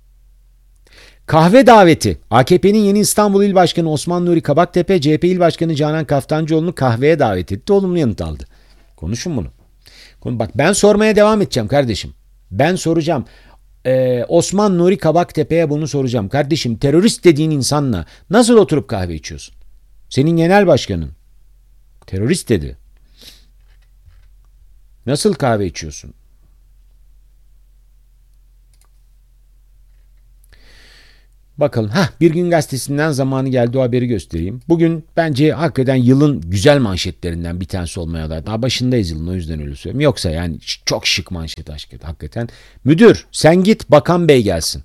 Kahve daveti. A K P'nin yeni İstanbul İl Başkanı Osman Nuri Kabaktepe, C H P İl Başkanı Canan Kaftancıoğlu'nu kahveye davet etti. Olumlu yanıt aldı. Konuşun bunu. Bak, ben sormaya devam edeceğim kardeşim. Ben soracağım. Ee, Osman Nuri Kabaktepe'ye bunu soracağım. Kardeşim, terörist dediğin insanla nasıl oturup kahve içiyorsun? Senin genel başkanın terörist dedi. Nasıl kahve içiyorsun? Bakalım. Hah, Bir Gün Gazetesi'nden zamanı geldi, o haberi göstereyim. Bugün bence hakikaten yılın güzel manşetlerinden bir tanesi olmaya da. Daha başındayız yılın, o yüzden öyle söylüyorum. Yoksa yani çok şık manşet hakikaten. Müdür sen git, bakan bey gelsin.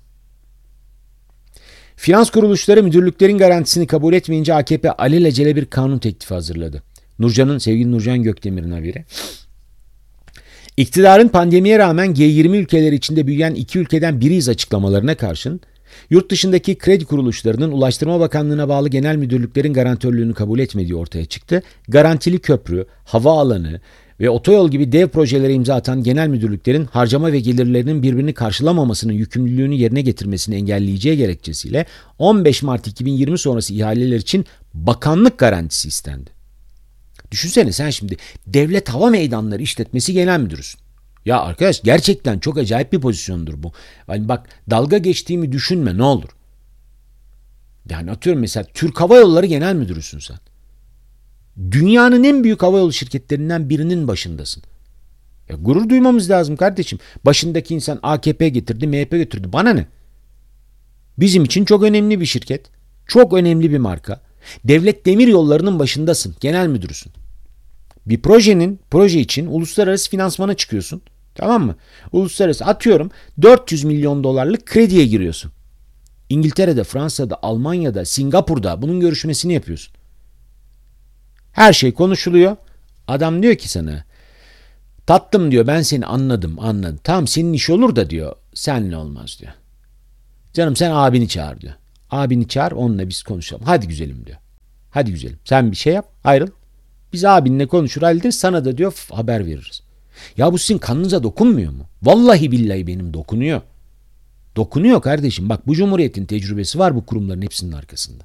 Finans kuruluşları müdürlüklerin garantisini kabul etmeyince A K P alelacele bir kanun teklifi hazırladı. Nurcan'ın, sevgili Nurcan Gökdemir'in haberi. İktidarın pandemiye rağmen G yirmi ülkeleri içinde büyüyen iki ülkeden biriyiz açıklamalarına karşın yurt dışındaki kredi kuruluşlarının Ulaştırma Bakanlığı'na bağlı genel müdürlüklerin garantörlüğünü kabul etmediği ortaya çıktı. Garantili köprü, havaalanı ve otoyol gibi dev projelere imza atan genel müdürlüklerin harcama ve gelirlerinin birbirini karşılamamasının yükümlülüğünü yerine getirmesini engelleyeceği gerekçesiyle on beş Mart iki bin yirmi sonrası ihaleler için bakanlık garantisi istendi. Düşünsene sen şimdi Devlet Hava Meydanları İşletmesi Genel Müdürüsün. Ya arkadaş, gerçekten çok acayip bir pozisyondur bu. Yani bak, dalga geçtiğimi düşünme ne olur. Yani atıyorum, mesela Türk Hava Yolları Genel Müdürüsün sen. Dünyanın en büyük havayolu şirketlerinden birinin başındasın. Ya gurur duymamız lazım kardeşim. Başındaki insan A K P getirdi, M H P getirdi. Bana ne? Bizim için çok önemli bir şirket. Çok önemli bir marka. Devlet Demiryolları'nın başındasın. Genel müdürüsün. Bir projenin, proje için uluslararası finansmana çıkıyorsun. Tamam mı? Uluslararası, atıyorum, dört yüz milyon dolarlık krediye giriyorsun. İngiltere'de, Fransa'da, Almanya'da, Singapur'da bunun görüşmesini yapıyorsun. Her şey konuşuluyor. Adam diyor ki sana, tatlım diyor, ben seni anladım anladım. Tamam, senin iş olur da diyor, seninle olmaz diyor. Canım sen abini çağır diyor. Abini çağır, onunla biz konuşalım. Hadi güzelim diyor. Hadi güzelim, sen bir şey yap, ayrıl. Biz abinle konuşur hallederiz, sana da diyor haber veririz. Ya bu sizin kanınıza dokunmuyor mu? Vallahi billahi benim dokunuyor. Dokunuyor kardeşim. Bak, bu cumhuriyetin tecrübesi var bu kurumların hepsinin arkasında.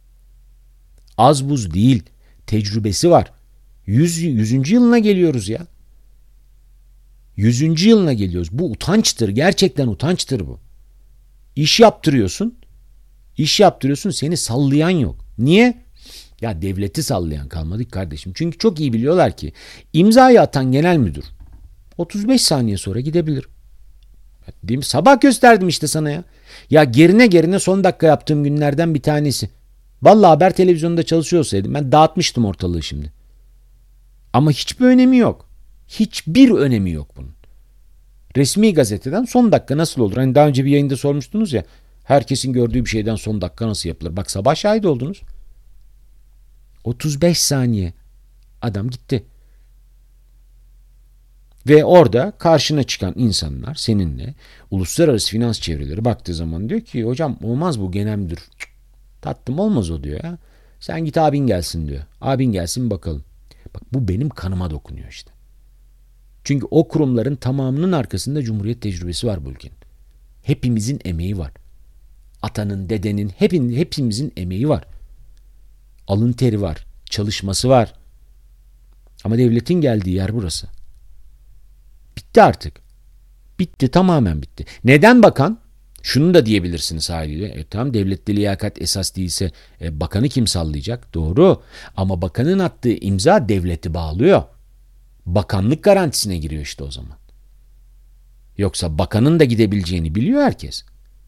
Az buz değil. Tecrübesi var. Yüz, yüzüncü yılına geliyoruz ya. Yüzüncü yılına geliyoruz. Bu utançtır. Gerçekten utançtır bu. İş yaptırıyorsun. İş yaptırıyorsun. Seni sallayan yok. Niye? Ya devleti sallayan kalmadı kardeşim. Çünkü çok iyi biliyorlar ki imzayı atan genel müdür otuz beş saniye sonra gidebilir. Değil mi? Sabah gösterdim işte sana ya. Ya gerine gerine son dakika yaptığım günlerden bir tanesi. Vallahi haber televizyonunda çalışıyor olsaydım ben dağıtmıştım ortalığı şimdi. Ama hiçbir önemi yok. Hiçbir önemi yok bunun. Resmi gazeteden son dakika nasıl olur? Hani daha önce bir yayında sormuştunuz ya. Herkesin gördüğü bir şeyden son dakika nasıl yapılır? Bak, sabah şahit oldunuz. otuz beş saniye. Adam gitti. Ve orada karşına çıkan insanlar seninle, uluslararası finans çevreleri baktığı zaman diyor ki hocam olmaz bu genel müdür. Cık, tatlım olmaz o diyor ya. Sen git abin gelsin diyor. Abin gelsin bakalım. Bak, bu benim kanıma dokunuyor işte. Çünkü o kurumların tamamının arkasında Cumhuriyet tecrübesi var bu ülkenin. Hepimizin emeği var. Atanın, dedenin, hepin, hepimizin emeği var. Alın teri var, çalışması var. Ama devletin geldiği yer burası. Bitti artık. Bitti, tamamen bitti. Neden bakan? Şunu da diyebilirsiniz haliyle. E, tamam, devlette liyakat esas değilse e, bakanı kim sallayacak? Doğru. Ama bakanın attığı imza devleti bağlıyor. Bakanlık garantisine giriyor işte o zaman. Yoksa bakanın da gidebileceğini biliyor herkes.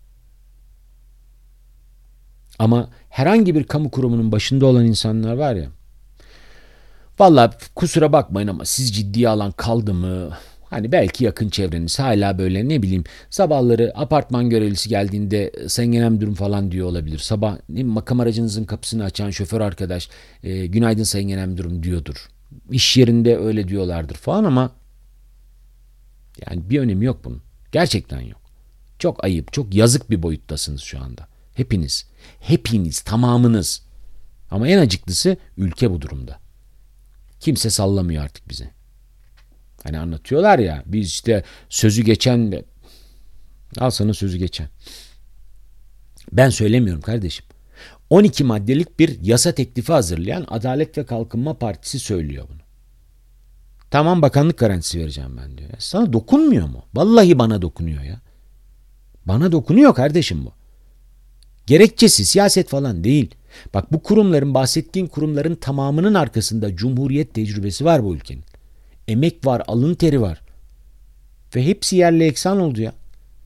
Ama herhangi bir kamu kurumunun başında olan insanlar var ya, vallahi kusura bakmayın ama siz ciddiye alan kaldı mı? Hani belki yakın çevreniz hala böyle, ne bileyim, sabahları apartman görevlisi geldiğinde sayın genel müdürüm falan diyor olabilir. Sabah ne bileyim, makam aracınızın kapısını açan şoför arkadaş e, günaydın sayın genel müdürüm diyordur. İş yerinde öyle diyorlardır falan ama yani bir önemi yok bunun. Gerçekten yok. Çok ayıp, çok yazık bir boyuttasınız şu anda. Hepiniz, hepiniz, tamamınız. Ama en acıklısı ülke bu durumda. Kimse sallamıyor artık bize. Hani anlatıyorlar ya, biz işte sözü geçen, al sana sözü geçen. Ben söylemiyorum kardeşim. on iki maddelik bir yasa teklifi hazırlayan Adalet ve Kalkınma Partisi söylüyor bunu. Tamam, bakanlık garantisi vereceğim ben diyor. Sana dokunmuyor mu? Vallahi bana dokunuyor ya. Bana dokunuyor kardeşim bu. Gerekçesi siyaset falan değil. Bak, bu kurumların, bahsettiğin kurumların tamamının arkasında cumhuriyet tecrübesi var bu ülkenin. Emek var, alın teri var. Ve hepsi yerle eksan oldu ya.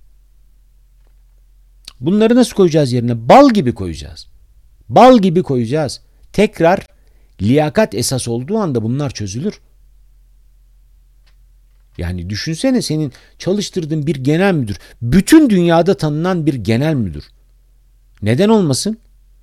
Bunları nasıl koyacağız yerine? Bal gibi koyacağız. Bal gibi koyacağız. Tekrar liyakat esas olduğu anda bunlar çözülür. Yani düşünsene, senin çalıştırdığın bir genel müdür, bütün dünyada tanınan bir genel müdür. Neden olmasın?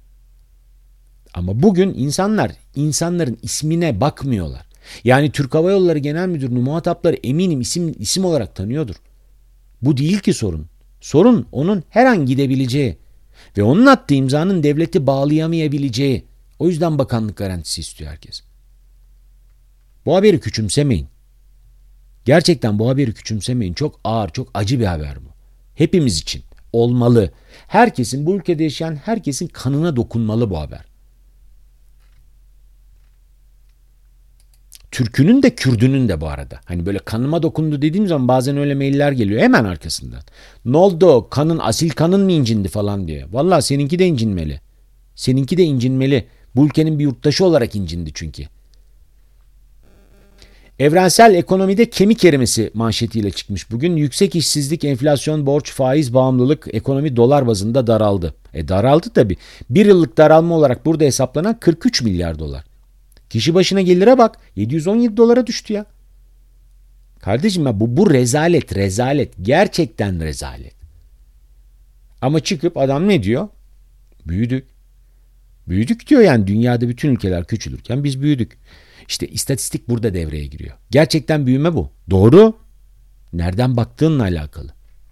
Ama bugün insanlar, insanların ismine bakmıyorlar. Yani Türk Hava Yolları Genel Müdürü'nü muhatapları eminim isim isim olarak tanıyordur. Bu değil ki sorun. Sorun onun her an gidebileceği ve onun attığı imzanın devleti bağlayamayabileceği. O yüzden bakanlık garantisi istiyor herkes. Bu haberi küçümsemeyin. Gerçekten bu haberi küçümsemeyin. Çok ağır, çok acı bir haber bu. Hepimiz için olmalı. Herkesin, bu ülkede yaşayan herkesin kanına dokunmalı bu haber. Türkünün de Kürdünün de bu arada. Hani böyle kanıma dokundu dediğim zaman bazen öyle mailler geliyor hemen arkasından. Ne oldu? Kanın, asil kanın mı incindi falan diye. Vallahi seninki de incinmeli. Seninki de incinmeli. Bu ülkenin bir yurttaşı olarak incindi çünkü. Evrensel Ekonomide kemik erimesi manşetiyle çıkmış bugün. Yüksek işsizlik, enflasyon, borç, faiz, bağımlılık, ekonomi dolar bazında daraldı. E daraldı tabii. Bir yıllık daralma olarak burada hesaplanan kırk üç milyar dolar. Kişi başına gelire bak, yedi yüz on yedi dolara düştü ya. Kardeşim ya, bu, bu rezalet, rezalet. Gerçekten rezalet. Ama çıkıp adam ne diyor? Büyüdük. Büyüdük diyor, yani dünyada bütün ülkeler küçülürken biz büyüdük. İşte istatistik burada devreye giriyor. Gerçekten büyüme bu. Doğru. Nereden baktığınla alakalı.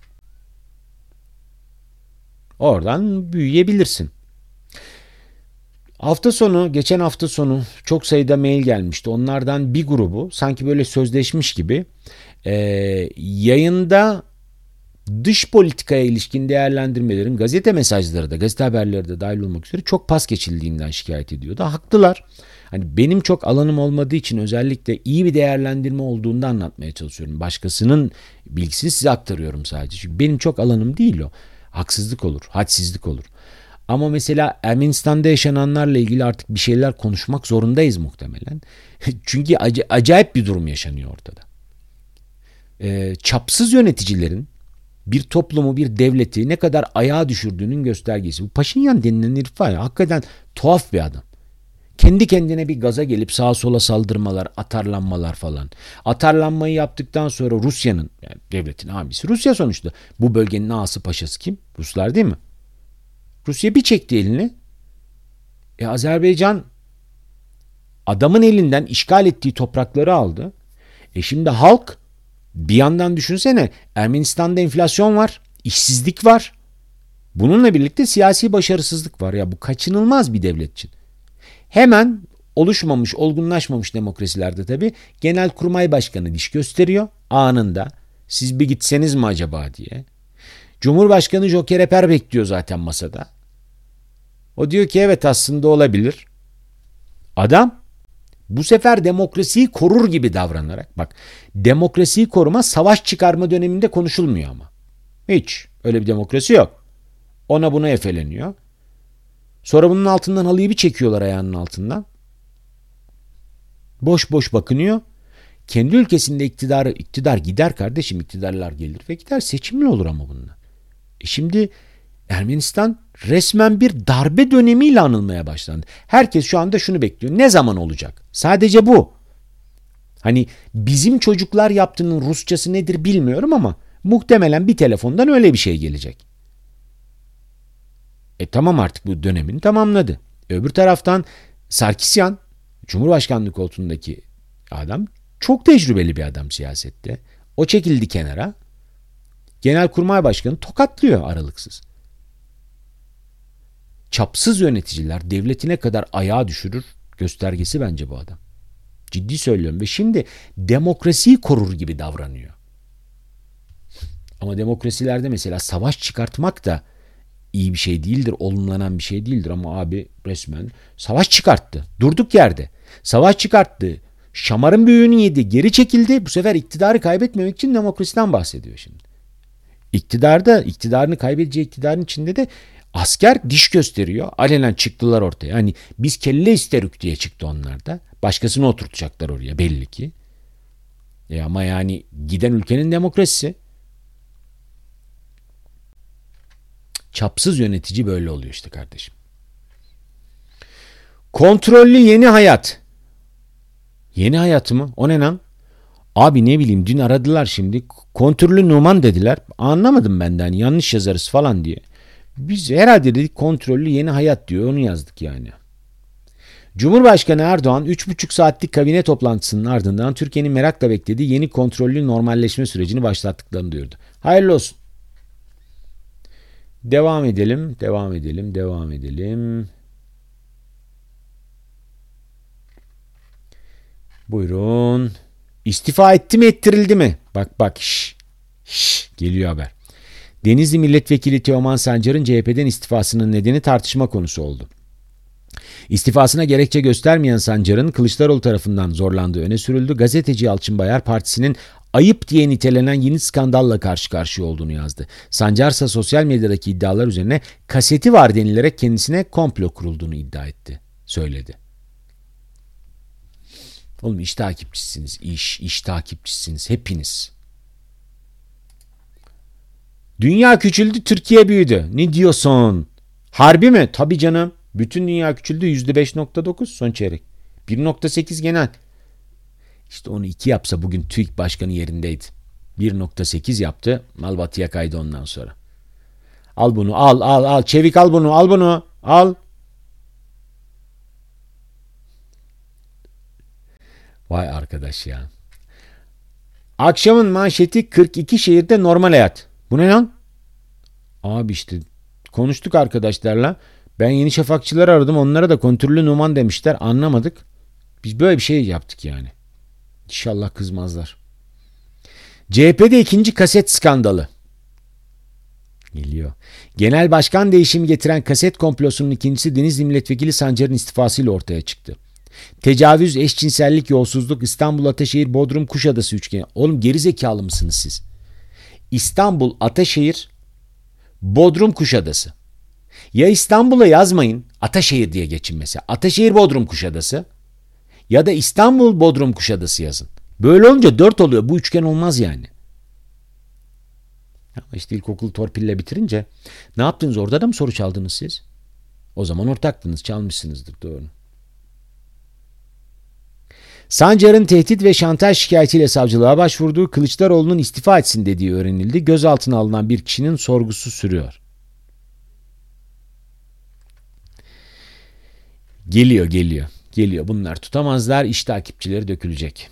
Oradan büyüyebilirsin. Hafta sonu, geçen hafta sonu çok sayıda mail gelmişti. Onlardan bir grubu sanki böyle sözleşmiş gibi e, yayında dış politikaya ilişkin değerlendirmelerin gazete mesajları da, gazete haberleri de dahil olmak üzere çok pas geçildiğinden şikayet ediyordu. Haklılar. Hani benim çok alanım olmadığı için özellikle iyi bir değerlendirme olduğunu anlatmaya çalışıyorum. Başkasının bilgisini size aktarıyorum sadece. Çünkü benim çok alanım değil o. Haksızlık olur, hadsizlik olur. Ama mesela Ermenistan'da yaşananlarla ilgili artık bir şeyler konuşmak zorundayız muhtemelen. Çünkü ac- acayip bir durum yaşanıyor ortada. Ee, çapsız yöneticilerin bir toplumu, bir devleti ne kadar ayağa düşürdüğünün göstergesi. Bu Paşinyan denilen herif var ya, hakikaten tuhaf bir adam. Kendi kendine bir gaza gelip sağa sola saldırmalar, atarlanmalar falan. Atarlanmayı yaptıktan sonra Rusya'nın, yani devletin abisi Rusya sonuçta. Bu bölgenin ağası paşası kim? Ruslar değil mi? Rusya bir çekti elini. E Azerbaycan adamın elinden işgal ettiği toprakları aldı. E şimdi halk, bir yandan düşünsene, Ermenistan'da enflasyon var, işsizlik var. Bununla birlikte siyasi başarısızlık var. Ya bu kaçınılmaz bir devlet için. Hemen oluşmamış, olgunlaşmamış demokrasilerde tabii Genelkurmay Başkanı diş gösteriyor anında. Siz bir gitseniz mi acaba diye. Cumhurbaşkanı Joker Eper bekliyor zaten masada. O diyor ki evet aslında olabilir. Adam bu sefer demokrasiyi korur gibi davranarak, bak, demokrasiyi koruma savaş çıkarma döneminde konuşulmuyor ama. Hiç öyle bir demokrasi yok. Ona buna efeleniyor. Sonra bunun altından halıyı bir çekiyorlar ayağının altından. Boş boş bakınıyor. Kendi ülkesinde iktidarı, iktidar gider kardeşim, iktidarlar gelir ve gider, seçimli olur ama bunlar. E şimdi Ermenistan resmen bir darbe dönemiyle anılmaya başlandı. Herkes şu anda şunu bekliyor. Ne zaman olacak? Sadece bu. Hani bizim çocuklar yaptığının Rusçası nedir bilmiyorum ama muhtemelen bir telefondan öyle bir şey gelecek. E tamam, artık bu dönemini tamamladı. Öbür taraftan Sarkisyan, Cumhurbaşkanlığı koltuğundaki adam, çok tecrübeli bir adam siyasette. O çekildi kenara. Genelkurmay Başkanı tokatlıyor aralıksız. Çapsız yöneticiler devletine kadar ayağa düşürür göstergesi bence bu adam. Ciddi söylüyorum ve şimdi demokrasiyi korur gibi davranıyor. Ama demokrasilerde mesela savaş çıkartmak da iyi bir şey değildir, olumlanan bir şey değildir ama abi resmen savaş çıkarttı. Durduk yerde. Savaş çıkarttı. Şamarın büyüğünü yedi, geri çekildi. Bu sefer iktidarı kaybetmemek için demokrasiden bahsediyor şimdi. İktidarda, iktidarını kaybedeceği iktidarın içinde de asker diş gösteriyor. Alenen çıktılar ortaya. Hani biz kelle isterük diye çıktı onlar da. Başkasını oturtacaklar oraya belli ki. E ama yani giden ülkenin demokrasisi. Çapsız yönetici böyle oluyor işte kardeşim. Kontrollü yeni hayat. Yeni hayat mı? O ne lan? Abi ne bileyim, dün aradılar şimdi. Kontrollü Numan dediler. Anlamadım ben de, hani yanlış yazarız falan diye. Biz herhalde dedik kontrollü yeni hayat diyor. Onu yazdık yani. Cumhurbaşkanı Erdoğan üç buçuk saatlik kabine toplantısının ardından Türkiye'nin merakla beklediği yeni kontrollü normalleşme sürecini başlattıklarını duyurdu. Hayırlı olsun. Devam edelim, devam edelim, devam edelim. Buyurun. İstifa etti mi, ettirildi mi? Bak bak, şş, şş, geliyor haber. Denizli Milletvekili Teoman Sancar'ın C H P'den istifasının nedeni tartışma konusu oldu. İstifasına gerekçe göstermeyen Sancar'ın Kılıçdaroğlu tarafından zorlandığı öne sürüldü. Gazeteci Yalçın Bayar partisinin ayıp diye nitelenen yeni skandalla karşı karşıya olduğunu yazdı. Sancar ise sosyal medyadaki iddialar üzerine kaseti var denilerek kendisine komplo kurulduğunu iddia etti, söyledi. Oğlum iş takipçisiniz, iş, iş takipçisiniz hepiniz. Dünya küçüldü, Türkiye büyüdü. Ne diyorsun? Harbi mi? Tabii canım. Bütün dünya küçüldü, yüzde beş nokta dokuz son çeyrek. bir nokta sekiz genel. İşte onu iki yapsa bugün TÜİK Başkanı yerindeydi. bir nokta sekiz yaptı. Mal batıya kaydı ondan sonra. Al bunu, al al al. Çevik al bunu, al bunu. Al. Vay arkadaş ya. Akşamın manşeti kırk iki şehirde normal hayat. Bu ne lan? Abi işte konuştuk arkadaşlarla. Ben Yeni Şafakçıları aradım. Onlara da kontrollü Numan demişler. Anlamadık. Biz böyle bir şey yaptık yani. İnşallah kızmazlar. C H P'de ikinci kaset skandalı. Geliyor. Genel başkan değişimi getiren kaset komplosunun ikincisi Denizli Milletvekili Sancar'ın istifasıyla ortaya çıktı. Tecavüz, eşcinsellik, yolsuzluk, İstanbul, Ataşehir, Bodrum, Kuşadası üçgeni. Oğlum gerizekalı mısınız siz? İstanbul, Ataşehir, Bodrum, Kuşadası. Ya İstanbul'a yazmayın, Ataşehir diye geçin mesela. Ataşehir, Bodrum, Kuşadası. Ya da İstanbul, Bodrum, Kuşadası yazın. Böyle olunca dört oluyor. Bu üçgen olmaz yani. Ama işte ilkokulu torpille bitirince ne yaptınız? Orada da mı soru çaldınız siz? O zaman ortaktınız, çalmışsınızdır, doğru. Sancar'ın tehdit ve şantaj şikayetiyle savcılığa başvurduğu, Kılıçdaroğlu'nun istifa etsin dediği öğrenildi. Gözaltına alınan bir kişinin sorgusu sürüyor. Geliyor, geliyor, geliyor. Bunlar tutamazlar, iş takipçileri dökülecek.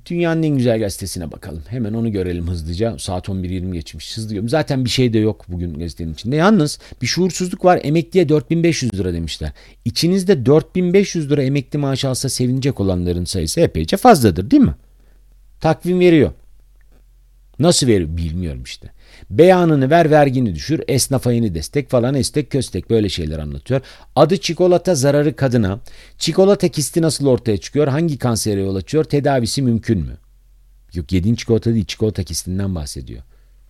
Dünyanın en güzel gazetesine bakalım. Hemen onu görelim hızlıca. Saat on bir yirmi geçmiş. Hızlı diyorum. Zaten bir şey de yok bugün gazetenin içinde. Yalnız bir şuursuzluk var. Emekliye dört bin beş yüz lira demişler. İçinizde dört bin beş yüz lira emekli maaşı alsa sevinecek olanların sayısı epeyce fazladır değil mi? Takvim veriyor. Nasıl veriyor? Bilmiyorum işte. Beyanını ver, vergini düşür, esnafa yeni destek falan, estek köstek böyle şeyler anlatıyor. Adı çikolata, zararı kadına. Çikolata kisti nasıl ortaya çıkıyor? Hangi kansere yol açıyor? Tedavisi mümkün mü? Yok, yediğin çikolata değil, çikolata kistinden bahsediyor.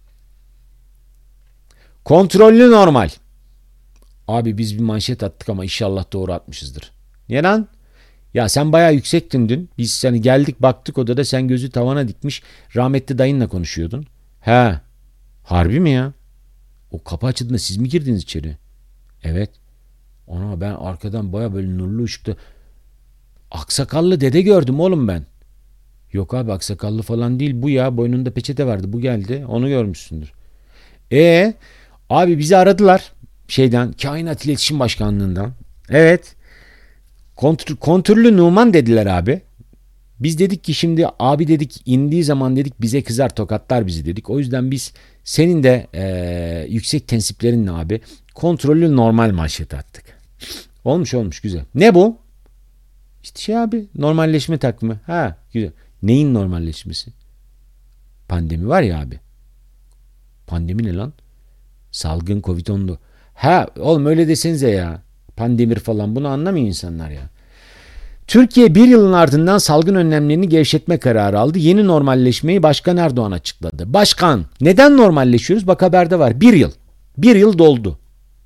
Kontrollü normal. Abi biz bir manşet attık ama inşallah doğru atmışızdır. Niye lan? Ya sen bayağı yüksektin dün. Biz hani geldik baktık odada, sen gözü tavana dikmiş rahmetli dayınla konuşuyordun. He. Harbi mi ya? O kapı açıldığında siz mi girdiniz içeri? Evet. Ona ben arkadan baya böyle nurlu ışıkta aksakallı dede gördüm oğlum ben. Yok abi, aksakallı falan değil bu ya, boynunda peçete vardı, bu geldi, onu görmüşsündür. E abi bizi aradılar şeyden, Kainat İletişim Başkanlığından. Evet. Kontr kontürlü Numan dediler abi. Biz dedik ki şimdi abi dedik, indiği zaman dedik bize kızar, tokatlar bizi dedik. O yüzden biz senin de e, yüksek tensiplerinle abi kontrollü normal manşeti attık. Olmuş olmuş, güzel. Ne bu? İşte şey abi, normalleşme takvimi. Ha güzel. Neyin normalleşmesi? Pandemi var ya abi. Pandemi ne lan? Salgın covid on dokuz. Ha oğlum öyle desenize ya. Pandemir falan, bunu anlamıyor insanlar ya. Türkiye bir yılın ardından salgın önlemlerini gevşetme kararı aldı. Yeni normalleşmeyi Başkan Erdoğan açıkladı. Başkan, neden normalleşiyoruz? Bak haberde var. Bir yıl. Bir yıl doldu.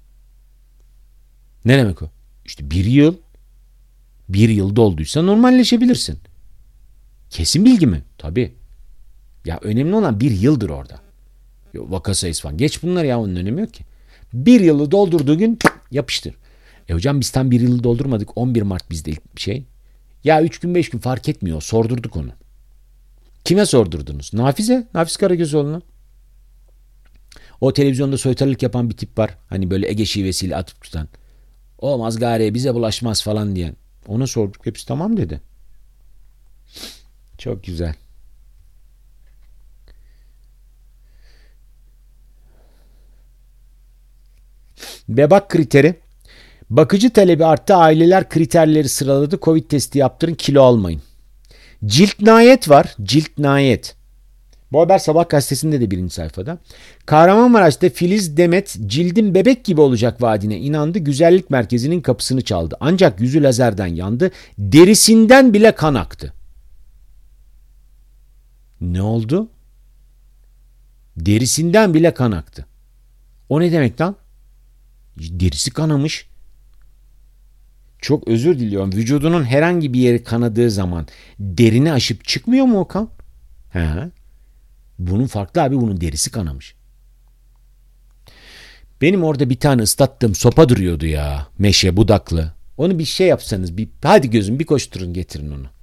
Ne demek o? İşte bir yıl. Bir yıl dolduysa normalleşebilirsin. Kesin bilgi mi? Tabii. Ya önemli olan bir yıldır orada. Vaka sayısı falan. Geç bunlar ya, onun önemi yok ki. Bir yılı doldurduğu gün yapıştır. E hocam biz tam bir yılı doldurmadık. on bir Mart bizde ilk bir şey. Ya üç gün beş gün fark etmiyor. Sordurduk onu. Kime sordurdunuz? Nafize. Nafiz Karagözoğlu'na. O televizyonda soytarılık yapan bir tip var. Hani böyle Ege şivesiyle atıp tutan. Olmaz gari, bize bulaşmaz falan diyen. Ona sorduk. Hepsi tamam dedi. Çok güzel. Bebak kriteri. Bakıcı talebi arttı. Aileler kriterleri sıraladı. Covid testi yaptırın, kilo almayın. Cilt nayet var. Cilt nayet. Bu haber Sabah gazetesinde de birinci sayfada. Kahramanmaraş'ta Filiz Demet cildin bebek gibi olacak vaadine inandı. Güzellik merkezinin kapısını çaldı. Ancak yüzü lazerden yandı. Derisinden bile kan aktı. Ne oldu? Derisinden bile kan aktı. O ne demek lan? Derisi kanamış. Çok özür diliyorum. Vücudunun herhangi bir yeri kanadığı zaman derini aşıp çıkmıyor mu o kan? He. Bunun farklı abi, bunun derisi kanamış. Benim orada bir tane ıslattığım sopa duruyordu ya. Meşe budaklı. Onu bir şey yapsanız, bir hadi gözüm bir koşturun getirin onu.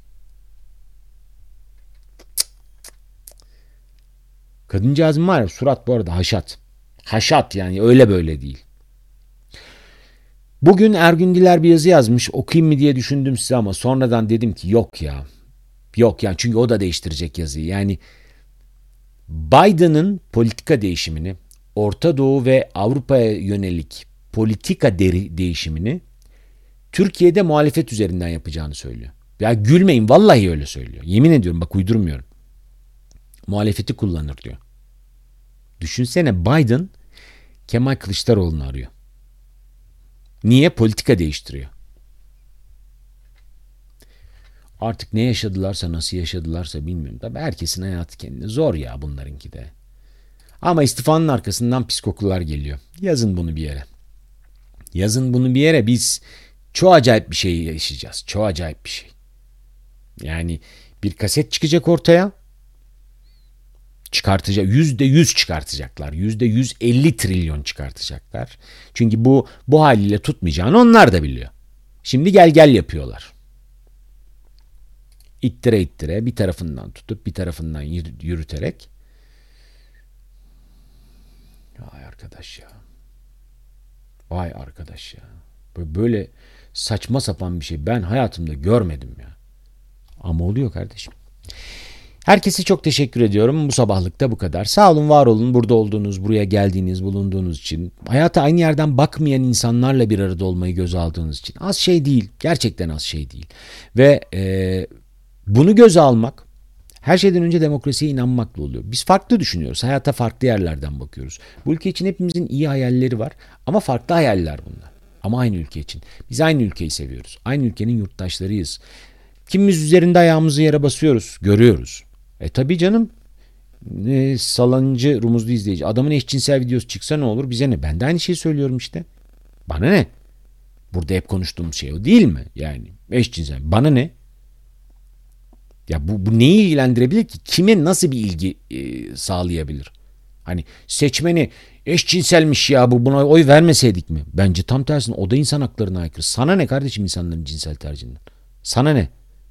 Kadıncağızın var ya, surat bu arada haşat. Haşat yani, öyle böyle değil. Bugün Ergün Diler bir yazı yazmış. Okuyayım mı diye düşündüm size ama sonradan dedim ki yok ya. Yok yani, çünkü o da değiştirecek yazıyı. Yani Biden'ın politika değişimini, Orta Doğu ve Avrupa'ya yönelik politika deri değişimini Türkiye'de muhalefet üzerinden yapacağını söylüyor. Ya gülmeyin, vallahi öyle söylüyor. Yemin ediyorum, bak uydurmuyorum. Muhalefeti kullanır diyor. Düşünsene, Biden Kemal Kılıçdaroğlu'nu arıyor. Niye? Politika değiştiriyor. Artık ne yaşadılarsa, nasıl yaşadılarsa bilmiyorum. Tabii herkesin hayatı kendine zor ya, bunlarınki de. Ama istifanın arkasından pis kokular geliyor. Yazın bunu bir yere. Yazın bunu bir yere, biz çok acayip bir şey yaşayacağız. Çok acayip bir şey. Yani bir kaset çıkacak ortaya. Çıkartacak, yüzde yüz çıkartacaklar. Yüzde yüz elli trilyon çıkartacaklar. Çünkü bu bu haliyle tutmayacağını onlar da biliyor. Şimdi gel gel yapıyorlar. İttire ittire, bir tarafından tutup bir tarafından yürüterek. Vay arkadaş ya. Vay arkadaş ya. Böyle saçma sapan bir şey ben hayatımda görmedim ya. Ama oluyor kardeşim. Herkese çok teşekkür ediyorum. Bu sabahlıkta bu kadar. Sağ olun, var olun. Burada olduğunuz, buraya geldiğiniz, bulunduğunuz için. Hayata aynı yerden bakmayan insanlarla bir arada olmayı göze aldığınız için. Az şey değil. Gerçekten az şey değil. Ve e, bunu göze almak, her şeyden önce demokrasiye inanmakla oluyor. Biz farklı düşünüyoruz. Hayata farklı yerlerden bakıyoruz. Bu ülke için hepimizin iyi hayalleri var. Ama farklı hayaller bunlar. Ama aynı ülke için. Biz aynı ülkeyi seviyoruz. Aynı ülkenin yurttaşlarıyız. Kimimiz üzerinde ayağımızı yere basıyoruz. Görüyoruz. E tabii canım, e, salancı rumuzlu izleyici. Adamın eşcinsel videosu çıksa ne olur, bize ne? Ben de aynı şeyi söylüyorum işte. Bana ne? Burada hep konuştuğum şey o değil mi? Yani eşcinsel. Bana ne? Ya bu, bu neyi ilgilendirebilir ki? Kime nasıl bir ilgi e, sağlayabilir? Hani seçmeni eşcinselmiş ya, bu, buna oy vermeseydik mi? Bence tam tersine, o da insan haklarına aykırı. Sana ne kardeşim insanların cinsel tercihinden? Sana ne?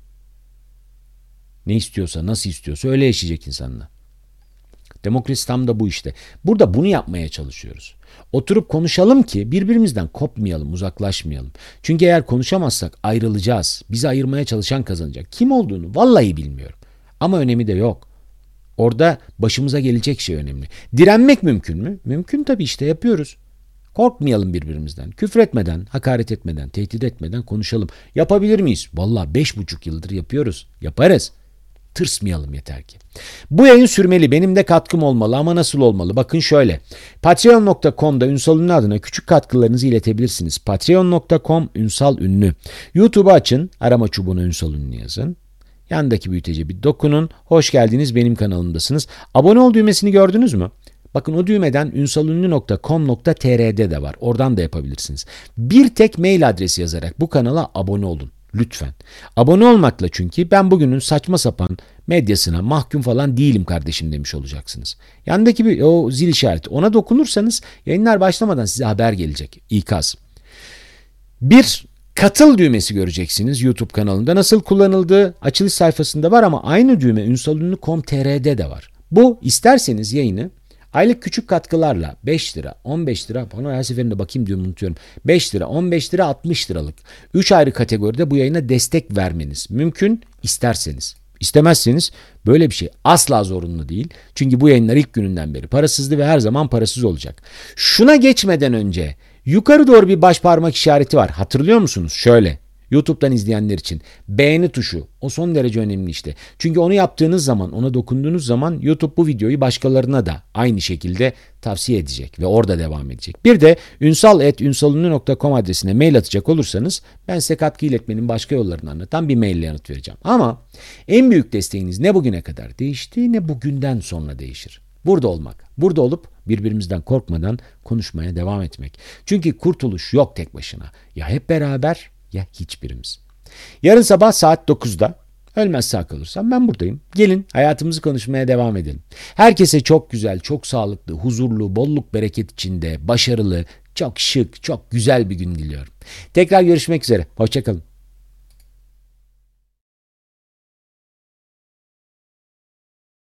Ne istiyorsa, nasıl istiyorsa öyle yaşayacak insanlar. Demokrasi tam da bu işte. Burada bunu yapmaya çalışıyoruz. Oturup konuşalım ki birbirimizden kopmayalım, uzaklaşmayalım. Çünkü eğer konuşamazsak ayrılacağız. Bizi ayırmaya çalışan kazanacak. Kim olduğunu vallahi bilmiyorum. Ama önemi de yok. Orada başımıza gelecek şey önemli. Direnmek mümkün mü? Mümkün tabii, işte yapıyoruz. Korkmayalım birbirimizden. Küfür etmeden, hakaret etmeden, tehdit etmeden konuşalım. Yapabilir miyiz? Vallahi beş buçuk yıldır yapıyoruz. Yaparız. Tırsmayalım yeter ki. Bu yayın sürmeli. Benim de katkım olmalı ama nasıl olmalı? Bakın şöyle. patreon nokta com'da Ünsal Ünlü adına küçük katkılarınızı iletebilirsiniz. patreon nokta com Ünsal Ünlü. YouTube'u açın. Arama çubuğuna Ünsal Ünlü yazın. Yandaki büyütece bir dokunun. Hoş geldiniz, benim kanalımdasınız. Abone ol düğmesini gördünüz mü? Bakın o düğmeden ünsalünlü nokta com nokta tr'de de var. Oradan da yapabilirsiniz. Bir tek mail adresi yazarak bu kanala abone olun. Lütfen. Abone olmakla, çünkü ben bugünün saçma sapan medyasına mahkum falan değilim kardeşim demiş olacaksınız. Yandaki bir o zil işareti, ona dokunursanız yayınlar başlamadan size haber gelecek. İkaz. Bir katıl düğmesi göreceksiniz YouTube kanalında. Nasıl kullanıldığı açılış sayfasında var ama aynı düğme ünsalünlü nokta com nokta tr'de de var. Bu, isterseniz yayını aylık küçük katkılarla beş lira, on beş lira, bana her seferinde bakayım diyorum, unutuyorum. beş lira, on beş lira, altmış liralık üç ayrı kategoride bu yayına destek vermeniz mümkün, isterseniz. İstemezseniz böyle bir şey asla zorunlu değil. Çünkü bu yayınlar ilk gününden beri parasızdı ve her zaman parasız olacak. Şuna geçmeden önce yukarı doğru bir baş parmak işareti var. Hatırlıyor musunuz? Şöyle. YouTube'dan izleyenler için beğeni tuşu, o son derece önemli işte. Çünkü onu yaptığınız zaman, ona dokunduğunuz zaman YouTube bu videoyu başkalarına da aynı şekilde tavsiye edecek ve orada devam edecek. Bir de ünsal at ünsalünlü nokta com adresine mail atacak olursanız ben size katkı iletmenin başka yollarını anlatan bir maille yanıt vereceğim. Ama en büyük desteğiniz ne bugüne kadar değişti ne bugünden sonra değişir. Burada olmak, burada olup birbirimizden korkmadan konuşmaya devam etmek. Çünkü kurtuluş yok tek başına. Ya hep beraber ya hiçbirimiz. Yarın sabah saat dokuzda ölmez sağ kalırsam ben buradayım. Gelin hayatımızı konuşmaya devam edelim. Herkese çok güzel, çok sağlıklı, huzurlu, bolluk bereket içinde, başarılı, çok şık, çok güzel bir gün diliyorum. Tekrar görüşmek üzere. Hoşça kalın.